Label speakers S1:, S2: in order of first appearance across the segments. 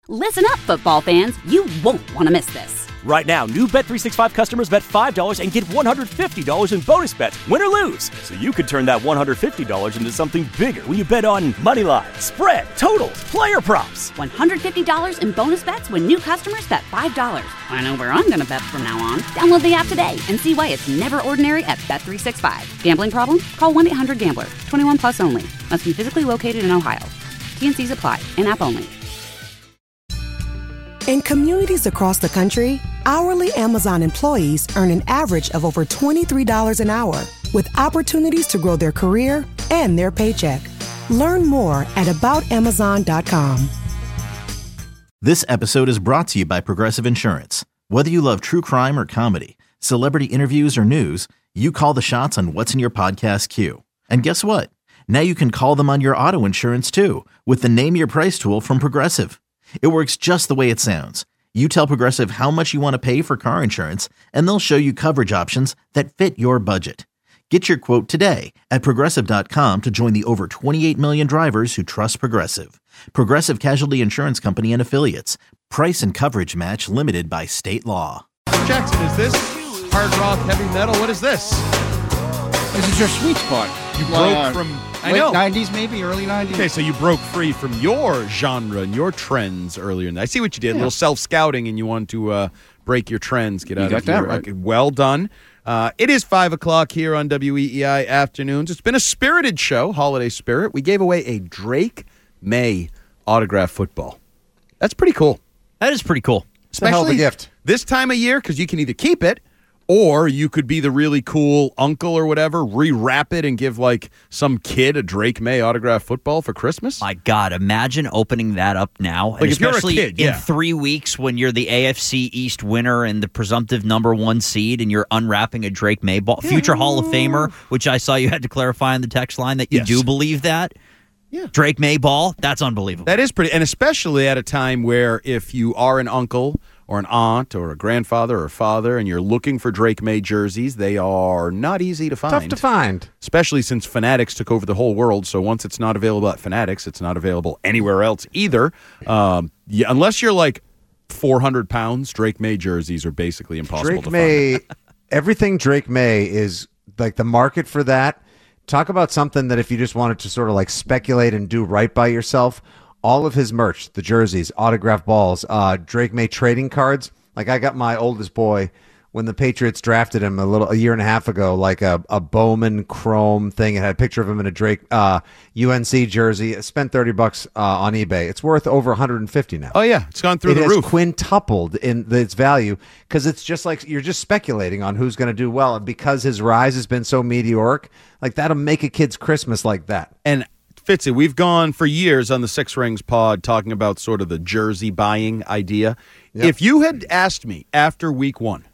S1: Listen up, football fans. You won't want to miss this.
S2: Right now, new Bet365 customers bet $5 and get $150 in bonus bets, win or lose. So you could turn that $150 into something bigger when you bet on money line, spread, totals, player props.
S1: $150 in bonus bets when new customers bet $5. I know where I'm going to bet from now on. Download the app today and see why it's never ordinary at Bet365. Gambling problem? Call 1-800-GAMBLER. 21 plus only. Must be physically located in Ohio. T&Cs apply. In-app only.
S3: In communities across the country, hourly Amazon employees earn an average of over $23 an hour, with opportunities to grow their career and their paycheck. Learn more at aboutamazon.com.
S4: This episode is brought to you by Progressive Insurance. Whether you love true crime or comedy, celebrity interviews or news, you call the shots on what's in your podcast queue. And guess what? Now you can call them on your auto insurance too, with the Name Your Price tool from Progressive. It works just the way it sounds. You tell Progressive how much you want to pay for car insurance, and they'll show you coverage options that fit your budget. Get your quote today at Progressive.com to join the over 28 million drivers who trust Progressive. Progressive Casualty Insurance Company and Affiliates. Price and coverage match limited by state law.
S5: Jackson, is this hard rock, heavy metal? What is this?
S6: This is your sweet spot.
S5: You broke from... I know.
S6: Late 90s, maybe, early 90s.
S5: Okay, so you broke free from your genre and your trends earlier. I see what you did. A little self-scouting, and you wanted to break your trends. Get out
S6: you
S5: of
S6: got
S5: here.
S6: that right.
S5: Okay, well done. It is 5 o'clock here on WEEI Afternoons. It's been a spirited show, holiday spirit. We gave away a Drake May autograph football. That's pretty cool.
S7: That is pretty cool.
S6: It's a hell of a gift.
S5: This time of year, because you can either keep it, or you could be the really cool uncle or whatever, rewrap it and give like some kid a Drake May autograph football for Christmas.
S7: My God, imagine opening that up now.
S5: Like
S7: and
S5: if you're a
S7: especially
S5: kid,
S7: in 3 weeks when you're the AFC East winner and the presumptive number 1 seed and you're unwrapping a Drake May ball. Future Hall of Famer, which I saw you had to clarify on the text line that you do believe that.
S5: Yeah.
S7: Drake May ball, that's unbelievable.
S5: That is pretty, and especially at a time where if you are an uncle or an aunt or a grandfather or a father and you're looking for Drake May jerseys, they are not easy to find.
S6: Tough to find.
S5: Especially since Fanatics took over the whole world, so once it's not available at Fanatics, it's not available anywhere else either. Unless you're like 400 pounds, Drake May jerseys are basically impossible to find.
S6: Everything Drake May is like the market for that. Talk about something that if you just wanted to sort of like speculate and do right by yourself, all of his merch, the jerseys, autograph balls, Drake May trading cards. Like I got my oldest boy when the Patriots drafted him a year and a half ago, like a Bowman chrome thing. It had a picture of him in a Drake UNC jersey. I spent $30 on eBay. It's worth over $150 now.
S5: Oh yeah, it's gone through the roof.
S6: It has quintupled in its value because it's just like you're just speculating on who's going to do well, and because his rise has been so meteoric, like that'll make a kid's Christmas like that.
S5: And Fitzy, we've gone for years on the Six Rings pod talking about sort of the jersey buying idea. Yep. If you had asked me after week 1,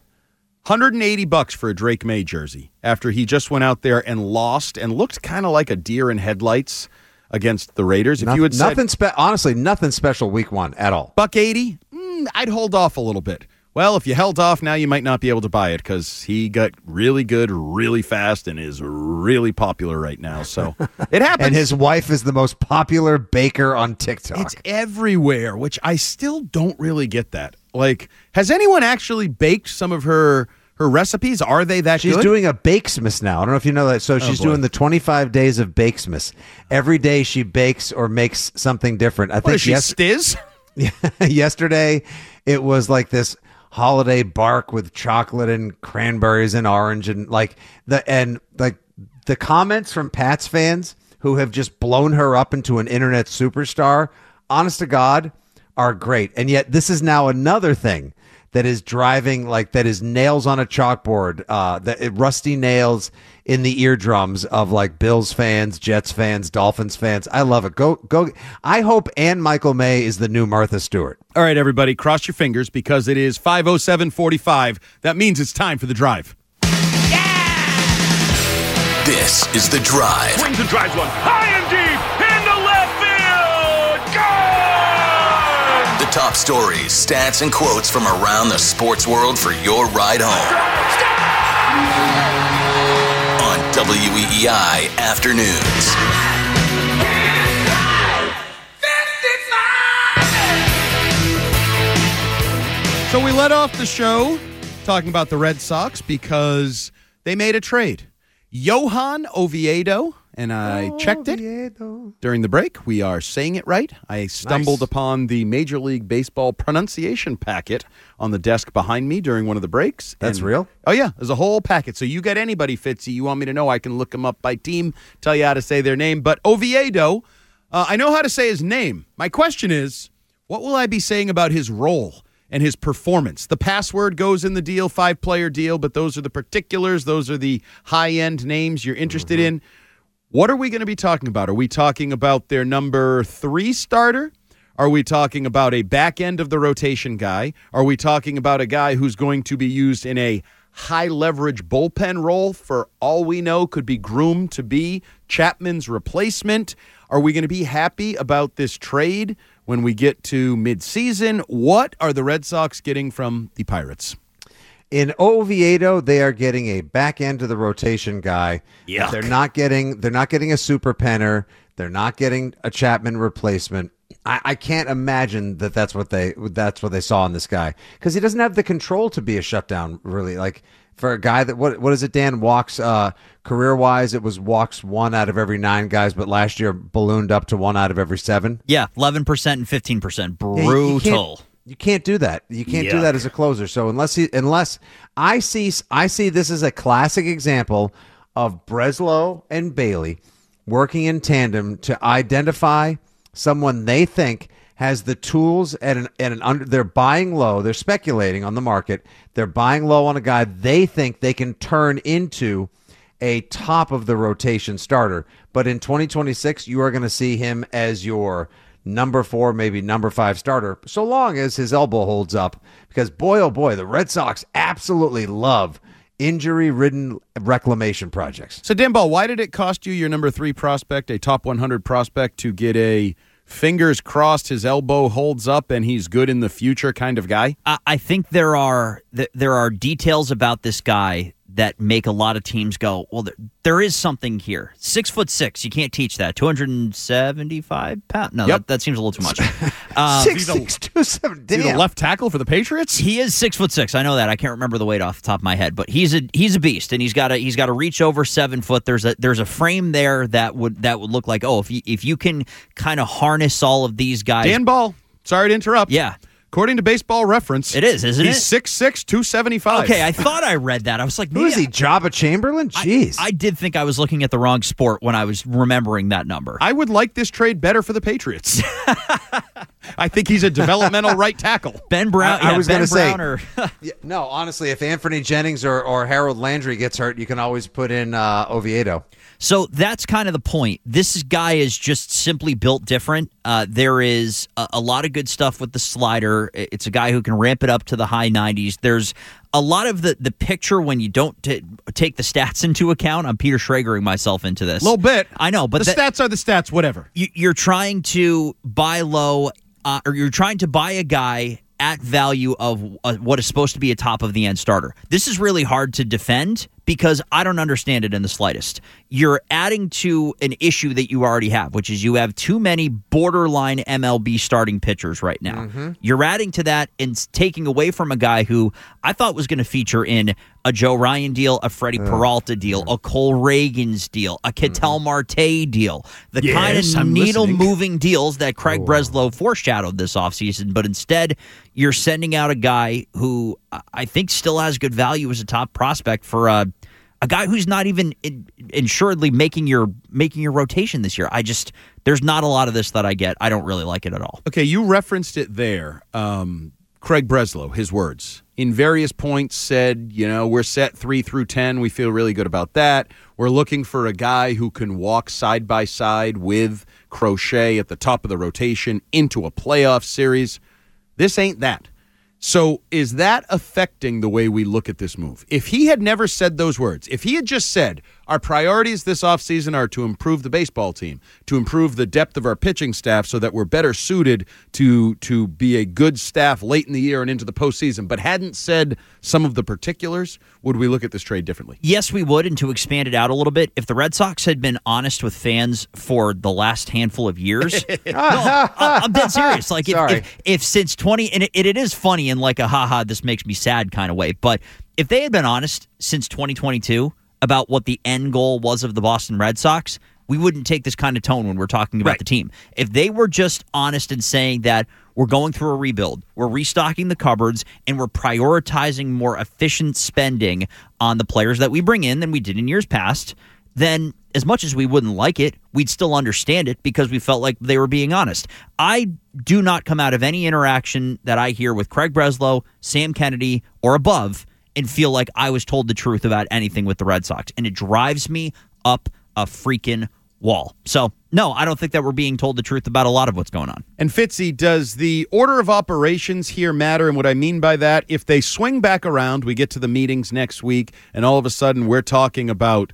S5: $180 for a Drake May jersey after he just went out there and lost and looked kind of like a deer in headlights against the Raiders. If you had said,
S6: honestly, nothing special week 1 at all.
S5: $180, I'd hold off a little bit. Well, if you held off, now you might not be able to buy it because he got really good really fast and is really popular right now. So it happens.
S6: And his wife is the most popular baker on TikTok.
S5: It's everywhere, which I still don't really get that. Like, has anyone actually baked some of her recipes? Are they that good?
S6: She's doing a Bakesmas now. I don't know if you know that. So she's doing the 25 days of Bakesmas. Every day she bakes or makes something different. I think
S5: she stiz?
S6: Yesterday it was like this holiday bark with chocolate and cranberries and orange and the comments from Pats fans who have just blown her up into an internet superstar, honest to God, are great. And yet this is now another thing that is driving, like, that is nails on a chalkboard, rusty nails in the eardrums of like Bills fans, Jets fans, Dolphins fans. I love it. Go. I hope Ann Michael May is the new Martha Stewart.
S5: All right, everybody, cross your fingers because it is 5:07:45. That means it's time for the drive.
S8: Yeah! This is the drive.
S2: Swings and drives one high and deep into left field. Gone!
S8: The top stories, stats, and quotes from around the sports world for your ride home. On WEEI Afternoons.
S5: So we let off the show talking about the Red Sox because they made a trade. Johan Oviedo, and I checked it during the break. We are saying it right. I stumbled upon the Major League Baseball pronunciation packet on the desk behind me during one of the breaks.
S6: That's real?
S5: Oh, yeah. There's a whole packet. So you get anybody, Fitzy, you want me to know, I can look them up by team, tell you how to say their name. But Oviedo, I know how to say his name. My question is, what will I be saying about his role and his performance? The password goes in the deal, 5-player deal, but those are the particulars. Those are the high-end names you're interested in. What are we going to be talking about? Are we talking about their number 3 starter? Are we talking about a back end of the rotation guy? Are we talking about a guy who's going to be used in a high-leverage bullpen role? For all we know, could be groomed to be Chapman's replacement. Are we going to be happy about this trade when we get to midseason? What are the Red Sox getting from the Pirates?
S6: In Oviedo, they are getting a back end of the rotation guy.
S5: Yuck.
S6: They're not getting a super penner. They're not getting a Chapman replacement. I can't imagine that's what they saw in this guy, because he doesn't have the control to be a shutdown, really. Like, for a guy that what is it, Dan? Walks career wise, it was walks 1 out of every 9 guys, but last year ballooned up to 1 out of every 7.
S7: Yeah, 11% and 15%. Brutal.
S6: You can't do that. You can't do that as a closer. So unless I see this as a classic example of Breslow and Bailey working in tandem to identify someone they think has the tools they're buying low. They're speculating on the market. They're buying low on a guy they think they can turn into a top of the rotation starter. But in 2026, you are going to see him as your number 4, maybe number 5 starter, so long as his elbow holds up. Because boy, oh boy, the Red Sox absolutely love injury-ridden reclamation projects.
S5: So, Dan Ball, why did it cost you your number 3 prospect, a top 100 prospect, to get a fingers crossed his elbow holds up and he's good in the future kind of guy?
S7: I think there are details about this guy that make a lot of teams go, well, there is something here. 6'6", you can't teach that. 275 pounds. No, that seems a little too much.
S6: 6'6", 270.
S5: Is he the left tackle for the Patriots?
S7: He is 6'6". I know that. I can't remember the weight off the top of my head, but he's a beast, and he's got to reach over 7 foot. There's a frame there that would look like, if you can kind of harness all of these guys.
S5: Dan Ball, sorry to interrupt.
S7: Yeah.
S5: According to Baseball Reference,
S7: it is, isn't it?
S5: He's 6'6", 275.
S7: Okay, I thought I read that. I was like,
S6: who is he, Jabba Chamberlain? Jeez.
S7: I did think I was looking at the wrong sport when I was remembering that number.
S5: I would like this trade better for the Patriots. I think he's a developmental right tackle.
S7: Ben Brown.
S6: I was going to say.
S7: Yeah,
S6: no, honestly, if Anthony Jennings or Harold Landry gets hurt, you can always put in Oviedo.
S7: So that's kind of the point. This guy is just simply built different. There is a lot of good stuff with the slider. It's a guy who can ramp it up to the high 90s. There's a lot of the picture when you don't take the stats into account. I'm Peter Schraegering myself into this.
S5: A little bit.
S7: I know, but
S5: the stats are the stats, whatever.
S7: You're trying to buy low, or you're trying to buy a guy at value of what is supposed to be a top-of-the-end starter. This is really hard to defend because I don't understand it in the slightest. You're adding to an issue that you already have, which is you have too many borderline MLB starting pitchers right now. Mm-hmm. You're adding to that and taking away from a guy who I thought was going to feature in a Joe Ryan deal, a Freddie Peralta deal, a Cole Reagans deal, a Ketel Marte deal, the kind of needle-moving deals that Craig Breslow foreshadowed this offseason. But instead, you're sending out a guy who I think still has good value as a top prospect for a guy who's not even insuredly making your rotation this year. There's not a lot of this that I get. I don't really like it at all.
S5: Okay, you referenced it there. Craig Breslow, his words, in various points said, we're set 3 through 10. We feel really good about that. We're looking for a guy who can walk side by side with Crochet at the top of the rotation into a playoff series. This ain't that. So is that affecting the way we look at this move? If he had never said those words, if he had just said, Our priorities this offseason are to improve the baseball team, to improve the depth of our pitching staff so that we're better suited to be a good staff late in the year and into the postseason, but hadn't said some of the particulars, would we look at this trade differently?
S7: Yes, we would. And to expand it out a little bit, if the Red Sox had been honest with fans for the last handful of years, I'm dead serious. Like if since 20, and it is funny in like a haha, this makes me sad kind of way, but if they had been honest since 2022 about what the end goal was of the Boston Red Sox, we wouldn't take this kind of tone when we're talking about the team. If they were just honest in saying that we're going through a rebuild, we're restocking the cupboards, and we're prioritizing more efficient spending on the players that we bring in than we did in years past, then as much as we wouldn't like it, we'd still understand it because we felt like they were being honest. I do not come out of any interaction that I hear with Craig Breslow, Sam Kennedy, or above and feel like I was told the truth about anything with the Red Sox. And it drives me up a freaking wall. So, no, I don't think that we're being told the truth about a lot of what's going on.
S5: And Fitzy, does the order of operations here matter? And what I mean by that, if they swing back around, we get to the meetings next week, and all of a sudden we're talking about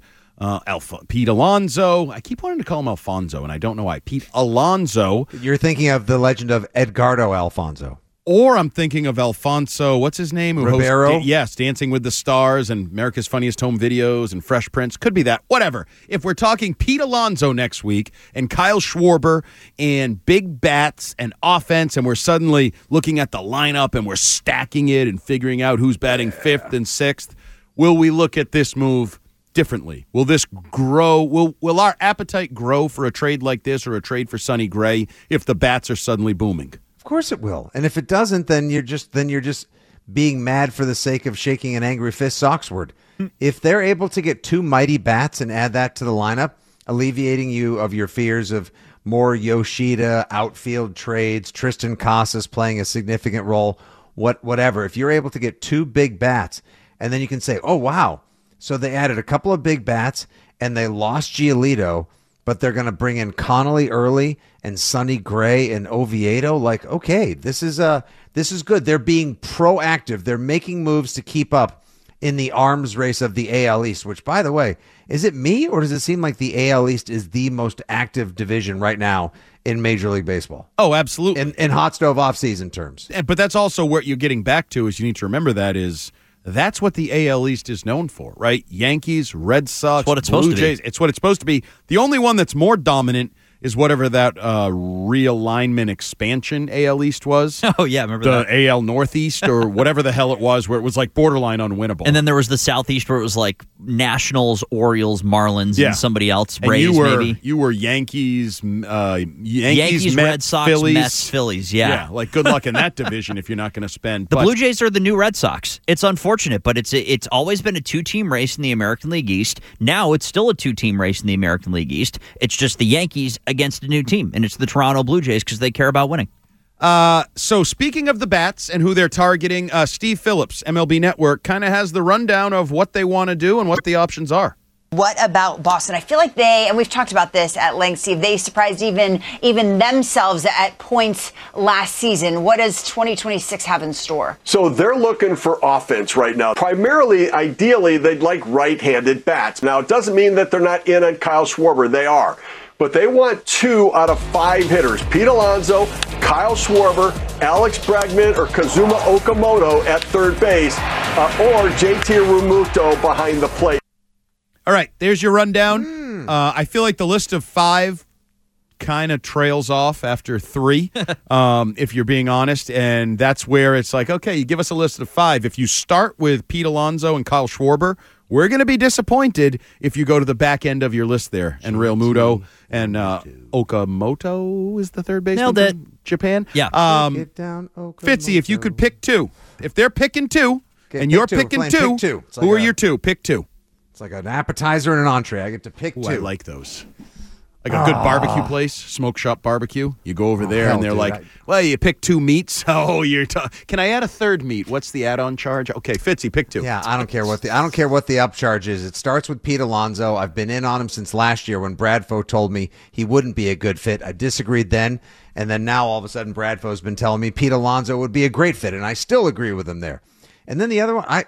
S5: Pete Alonso. I keep wanting to call him Alfonso, and I don't know why. Pete Alonso.
S6: You're thinking of the legend of Edgardo Alfonso.
S5: Or I'm thinking of Alfonso, what's his name?
S6: Ribeiro?
S5: Yes, Dancing with the Stars and America's Funniest Home Videos and Fresh Prince. Could be that. Whatever. If we're talking Pete Alonso next week and Kyle Schwarber and big bats and offense, and we're suddenly looking at the lineup and we're stacking it and figuring out who's batting fifth and sixth, will we look at this move differently? Will this grow? Will our appetite grow for a trade like this or a trade for Sonny Gray if the bats are suddenly booming?
S6: Of course it will. And if it doesn't, then you're just being mad for the sake of shaking an angry fist Soxward. If they're able to get two mighty bats and add that to the lineup, alleviating you of your fears of more Yoshida outfield trades, Tristan Casas playing a significant role, whatever. If you're able to get two big bats, and then you can say, oh, wow. So they added a couple of big bats, and they lost Giolito, but they're going to bring in Connolly early and Sonny Gray and Oviedo. Like, okay, this is good. They're being proactive. They're making moves to keep up in the arms race of the AL East, which, by the way, is it me or does it seem like the AL East is the most active division right now in Major League Baseball?
S5: Oh, absolutely.
S6: In hot stove off-season terms.
S5: But that's also what you're getting back to is you need to remember that's what the AL East is known for, right? Yankees, Red Sox, Blue Jays. It's what it's supposed to be. The only one that's more dominant is whatever that realignment expansion AL East was.
S7: Oh, yeah, remember that?
S5: The AL Northeast or whatever the hell it was where it was like borderline unwinnable.
S7: And then there was the Southeast where it was like Nationals, Orioles, Marlins, and somebody else, Rays maybe.
S5: You were Yankees,
S7: Yankees, Red Sox,
S5: Phillies.
S7: Mets, Phillies, yeah.
S5: Like good luck in that division if you're not going to spend.
S7: The Blue Jays are the new Red Sox. It's unfortunate, but it's always been a two-team race in the American League East. Now it's still a two-team race in the American League East. It's just the Yankees against a new team, and it's the Toronto Blue Jays because they care about winning.
S5: So speaking of the bats and who they're targeting, Steve Phillips, MLB Network, kind of has the rundown of what they want to do and what the options are.
S9: What about Boston? I feel like and we've talked about this at length, Steve, they surprised even themselves at points last season. What does 2026 have in store?
S10: So they're looking for offense right now. Primarily, ideally, they'd like right-handed bats. Now, it doesn't mean that they're not in on Kyle Schwarber. They are. But they want 2 out of 5 hitters. Pete Alonso, Kyle Schwarber, Alex Bregman, or Kazuma Okamoto at third base, or JT Realmuto behind the plate.
S5: All right, there's your rundown. I feel like the list of 5 kind of trails off after 3, if you're being honest. And that's where it's like, okay, you give us a list of 5. If you start with Pete Alonso and Kyle Schwarber, we're going to be disappointed if you go to the back end of your list there. And Realmuto and Okamoto is the third baseman from Japan.
S7: Yeah.
S5: Fitzy, if you could pick 2. If they're picking 2 and you're picking 2, who are your 2? Pick 2.
S6: It's like an appetizer and an entree. I get to pick 2.
S5: I like those. Like a good barbecue place, Smoke Shop Barbecue. You go over there and they're well, you pick 2 meats. Oh, can I add a third meat? What's the add-on charge? Okay, Fitzy, pick 2.
S6: Yeah, I don't care what the upcharge is. It starts with Pete Alonso. I've been in on him since last year when Bradfo told me he wouldn't be a good fit. I disagreed then, and then now all of a sudden Bradfo's been telling me Pete Alonso would be a great fit, and I still agree with him there. And then the other one,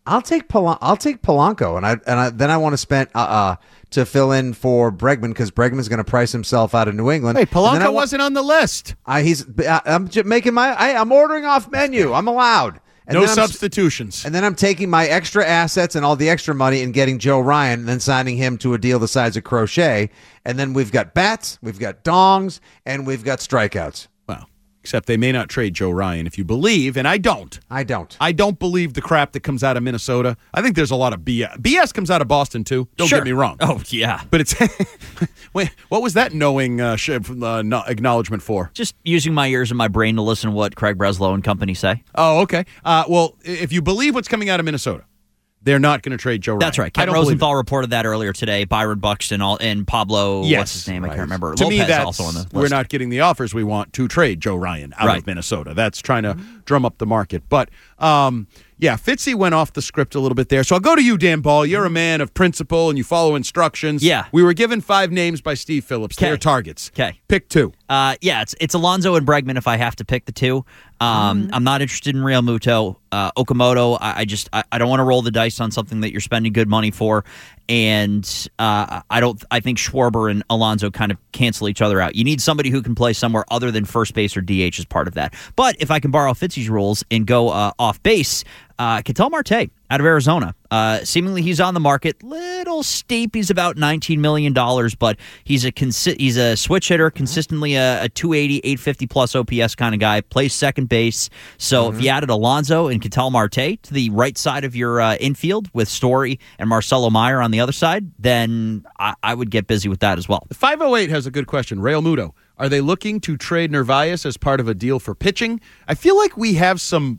S6: I'll take Polanco, and then I want to spend to fill in for Bregman because Bregman's going to price himself out of New England.
S5: Hey, Polanco wasn't on the list.
S6: I'm making I'm ordering off menu. I'm allowed. And
S5: no substitutions.
S6: And then I'm taking my extra assets and all the extra money and getting Joe Ryan and then signing him to a deal the size of Crochet. And then we've got bats, we've got dongs, and we've got strikeouts.
S5: Well, except they may not trade Joe Ryan if you believe, and I don't.
S6: I
S5: don't believe the crap that comes out of Minnesota. I think there's a lot of BS. BS comes out of Boston, too. Don't get me wrong.
S7: Oh, yeah.
S5: But it's... Wait, what was that knowing acknowledgement for?
S7: Just using my ears and my brain to listen to what Craig Breslow and company say.
S5: Oh, okay. Well, if you believe what's coming out of Minnesota, they're not going to trade Joe Ryan.
S7: That's right. Kevin Rosenthal reported that earlier today. Byron Buxton and Pablo, what's his name? Right. I can't remember.
S5: To
S7: Lopez
S5: me, that's,
S7: also on the list.
S5: We're not getting the offers we want to trade Joe Ryan out of Minnesota. That's trying to drum up the market. But, yeah, Fitzy went off the script a little bit there. So I'll go to you, Dan Ball. You're a man of principle and you follow instructions.
S7: Yeah.
S5: We were given 5 names by Steve Phillips. They're targets.
S7: Okay.
S5: Pick 2.
S7: Yeah, it's Alonso and Bregman if I have to pick the 2. I'm not interested in Real Muto. Okamoto, I don't want to roll the dice on something that you're spending good money for. And I think Schwarber and Alonso kind of cancel each other out. You need somebody who can play somewhere other than first base or DH as part of that. But if I can borrow Fitzy's rules and go off base, Ketel Marte out of Arizona. Seemingly he's on the market. Little steep. He's about $19 million, but he's a switch hitter, consistently a 280, 850 plus OPS kind of guy. Plays second base. So if you added Alonso and Ketel Marte to the right side of your infield with Story and Marcelo Meyer on the other side, then I would get busy with that as well.
S5: The 508 has a good question. Real Muto, are they looking to trade Narvaez as part of a deal for pitching? I feel like we have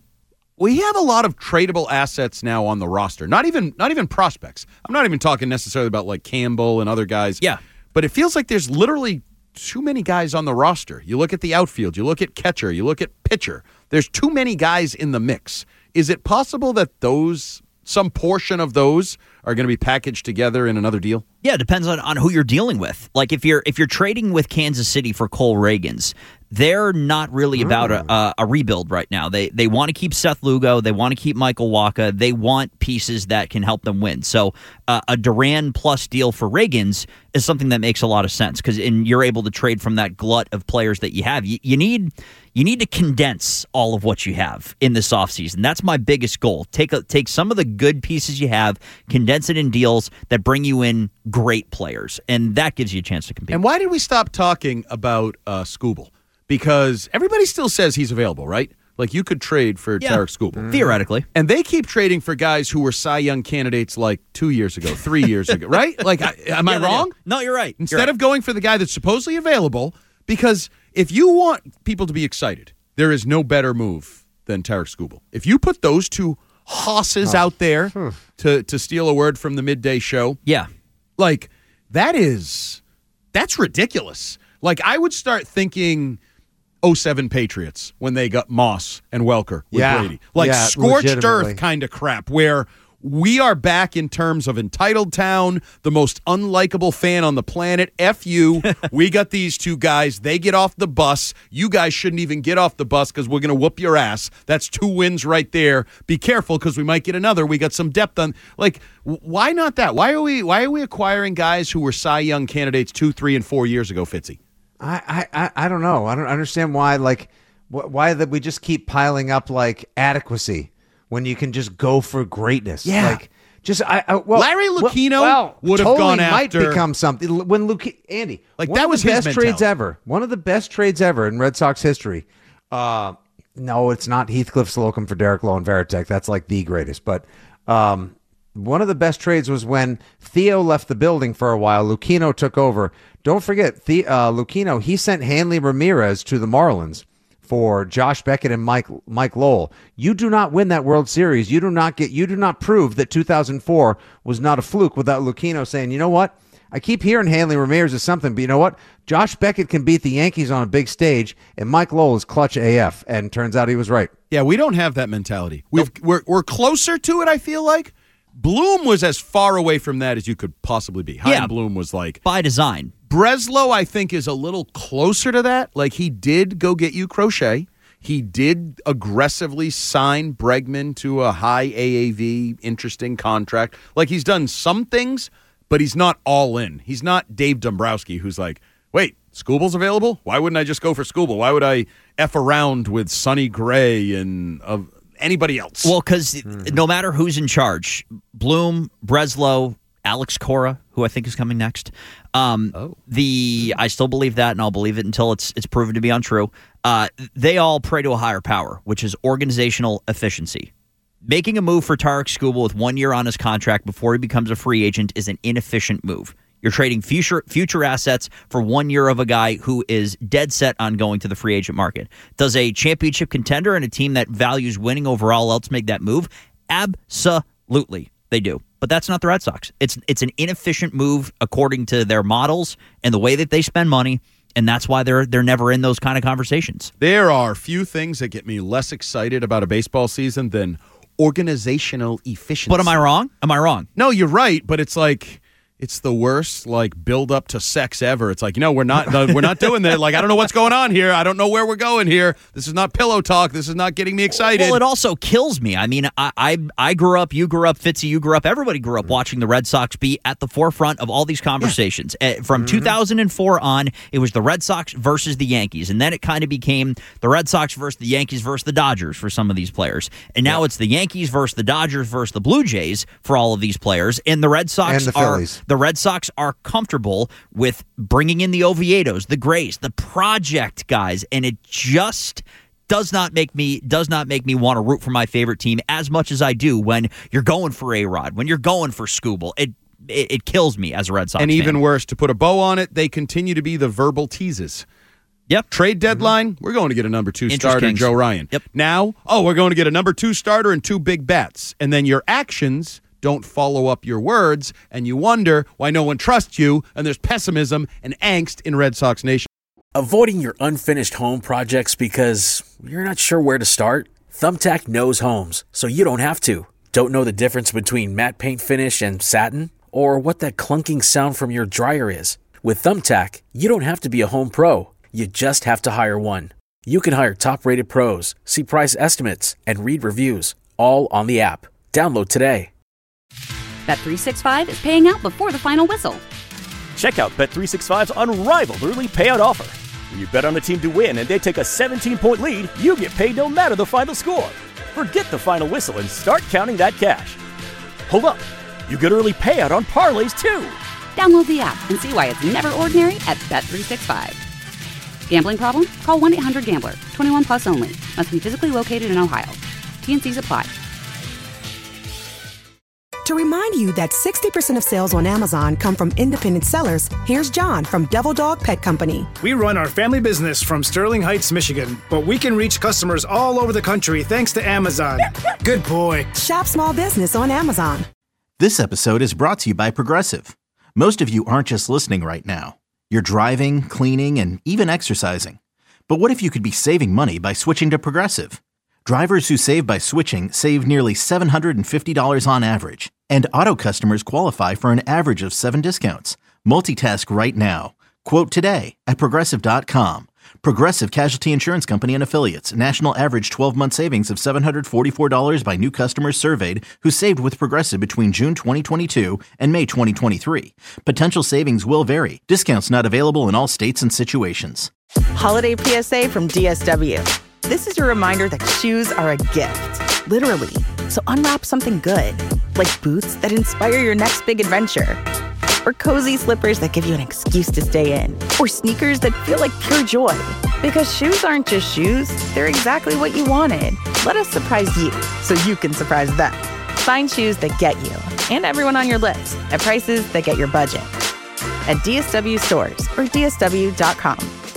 S5: a lot of tradable assets now on the roster. Not even prospects. I'm not even talking necessarily about like Campbell and other guys.
S7: Yeah.
S5: But it feels like there's literally too many guys on the roster. You look at the outfield, you look at catcher, you look at pitcher. There's too many guys in the mix. Is it possible that some portion of those are going to be packaged together in another deal?
S7: Yeah, it depends on who you're dealing with. Like if you're trading with Kansas City for Cole Reagans, they're not really about a rebuild right now. They want to keep Seth Lugo. They want to keep Michael Wacha. They want pieces that can help them win. So a Duran plus deal for Reagans is something that makes a lot of sense because you're able to trade from that glut of players that you have. You need to condense all of what you have in this offseason. That's my biggest goal. Take some of the good pieces you have, condense it in deals that bring you in great players, and that gives you a chance to compete.
S5: And why did we stop talking about Skubal? Because everybody still says he's available, right? Like you could trade for Tarek Skubal.
S7: Theoretically.
S5: And they keep trading for guys who were Cy Young candidates like 2 years ago, 3 years ago, right? Like, am I wrong?
S7: No, you're right.
S5: Instead of going for the guy that's supposedly available, because if you want people to be excited, there is no better move than Tarek Skubal. If you put those two hosses out there, to steal a word from the midday show, like that's ridiculous. Like I would start thinking 07 Patriots when they got Moss and Welker with Brady. Like scorched earth kind of crap where we are back in terms of entitled town, the most unlikable fan on the planet. F you. We got these two guys. They get off the bus. You guys shouldn't even get off the bus because we're going to whoop your ass. That's 2 wins right there. Be careful because we might get another. We got some depth on. Like, why not that? Why are we acquiring guys who were Cy Young candidates 2, 3, and 4 years ago, Fitzy?
S6: I don't know. I don't understand why that we just keep piling up like adequacy when you can just go for greatness.
S5: Yeah.
S6: Like just
S5: Larry Lucchino would have
S6: totally
S5: gone after.
S6: Might become something when Andy.
S5: Like
S6: one
S5: that
S6: of
S5: was
S6: the
S5: his
S6: best
S5: mentality.
S6: trades ever. One of the best trades ever in Red Sox history. No, it's not Heathcliff Slocum for Derek Lowe and Veritek. That's like the greatest. But one of the best trades was when Theo left the building for a while. Lucchino took over. Don't forget, Lucchino, he sent Hanley Ramirez to the Marlins for Josh Beckett and Mike Lowell. You do not win that World Series. You do not prove that 2004 was not a fluke without Lucchino saying, you know what? I keep hearing Hanley Ramirez is something, but you know what? Josh Beckett can beat the Yankees on a big stage, and Mike Lowell is clutch AF, and turns out he was right.
S5: Yeah, we don't have that mentality. We're closer to it, I feel like. Bloom was as far away from that as you could possibly be. Chaim Bloom was like...
S7: by design.
S5: Breslow, I think, is a little closer to that. Like, he did go get you Crochet. He did aggressively sign Bregman to a high AAV, interesting contract. Like, he's done some things, but he's not all in. He's not Dave Dombrowski, who's like, wait, Skubal's available? Why wouldn't I just go for Skubal? Why would I F around with Sonny Gray and anybody else?
S7: Well, because no matter who's in charge, Bloom, Breslow, Alex Cora, who I think is coming next. I still believe that, and I'll believe it until it's proven to be untrue. They all pray to a higher power, which is organizational efficiency. Making a move for Tarik Skubal with 1 year on his contract before he becomes a free agent is an inefficient move. You're trading future assets for 1 year of a guy who is dead set on going to the free agent market. Does a championship contender and a team that values winning over all else make that move? Absolutely, they do. But that's not the Red Sox. It's an inefficient move according to their models and the way that they spend money, and that's why they're never in those kind of conversations.
S5: There are few things that get me less excited about a baseball season than organizational efficiency.
S7: But am I wrong?
S5: No, you're right, but it's like it's the worst build up to sex ever. It's like, we're not doing that. Like, I don't know what's going on here. I don't know where we're going here. This is not pillow talk. This is not getting me excited.
S7: Well, it also kills me. I mean, I grew up, you grew up, Fitzy, you grew up, everybody grew up watching the Red Sox be at the forefront of all these conversations. Yeah. From 2004 on, it was the Red Sox versus the Yankees, and then it kind of became the Red Sox versus the Yankees versus the Dodgers for some of these players. And now it's the Yankees versus the Dodgers versus the Blue Jays for all of these players. And the Red Sox
S6: and the Phillies.
S7: The Red Sox are comfortable with bringing in the Oviedos, the Grays, the project guys, and it just does not make me want to root for my favorite team as much as I do when you're going for A-Rod, when you're going for Skubal. It kills me as a Red Sox fan.
S5: And even worse, to put a bow on it, they continue to be the verbal teases.
S7: Yep.
S5: Trade deadline, we're going to get a number 2 starter, Joe Ryan.
S7: Yep.
S5: Now, we're going to get a number 2 starter and 2 big bats. And then your actions don't follow up your words, and you wonder why no one trusts you, and there's pessimism and angst in Red Sox Nation.
S11: Avoiding your unfinished home projects because you're not sure where to start? Thumbtack knows homes, so you don't have to. Don't know the difference between matte paint finish and satin? Or what that clunking sound from your dryer is? With Thumbtack, you don't have to be a home pro. You just have to hire one. You can hire top-rated pros, see price estimates, and read reviews, all on the app. Download today.
S1: Bet365 is paying out before the final whistle.
S2: Check out Bet365's unrivaled early payout offer. When you bet on a team to win and they take a 17-point lead, you get paid no matter the final score. Forget the final whistle and start counting that cash. Hold up. You get early payout on parlays, too.
S1: Download the app and see why it's never ordinary at Bet365. Gambling problem? Call 1-800-GAMBLER. 21 plus only. Must be physically located in Ohio. T&Cs apply.
S3: To remind you that 60% of sales on Amazon come from independent sellers, here's John from Devil Dog Pet Company.
S12: We run our family business from Sterling Heights, Michigan, but we can reach customers all over the country thanks to Amazon. Good boy.
S3: Shop small business on Amazon.
S4: This episode is brought to you by Progressive. Most of you aren't just listening right now. You're driving, cleaning, and even exercising. But what if you could be saving money by switching to Progressive? Drivers who save by switching save nearly $750 on average. And auto customers qualify for an average of 7 discounts. Multitask right now. Quote today at Progressive.com. Progressive Casualty Insurance Company and Affiliates. National average 12-month savings of $744 by new customers surveyed who saved with Progressive between June 2022 and May 2023. Potential savings will vary. Discounts not available in all states and situations.
S13: Holiday PSA from DSW. This is your reminder that shoes are a gift, literally. So unwrap something good, like boots that inspire your next big adventure, or cozy slippers that give you an excuse to stay in, or sneakers that feel like pure joy. Because shoes aren't just shoes, they're exactly what you wanted. Let us surprise you so you can surprise them. Find shoes that get you and everyone on your list at prices that get your budget. At DSW stores or DSW.com.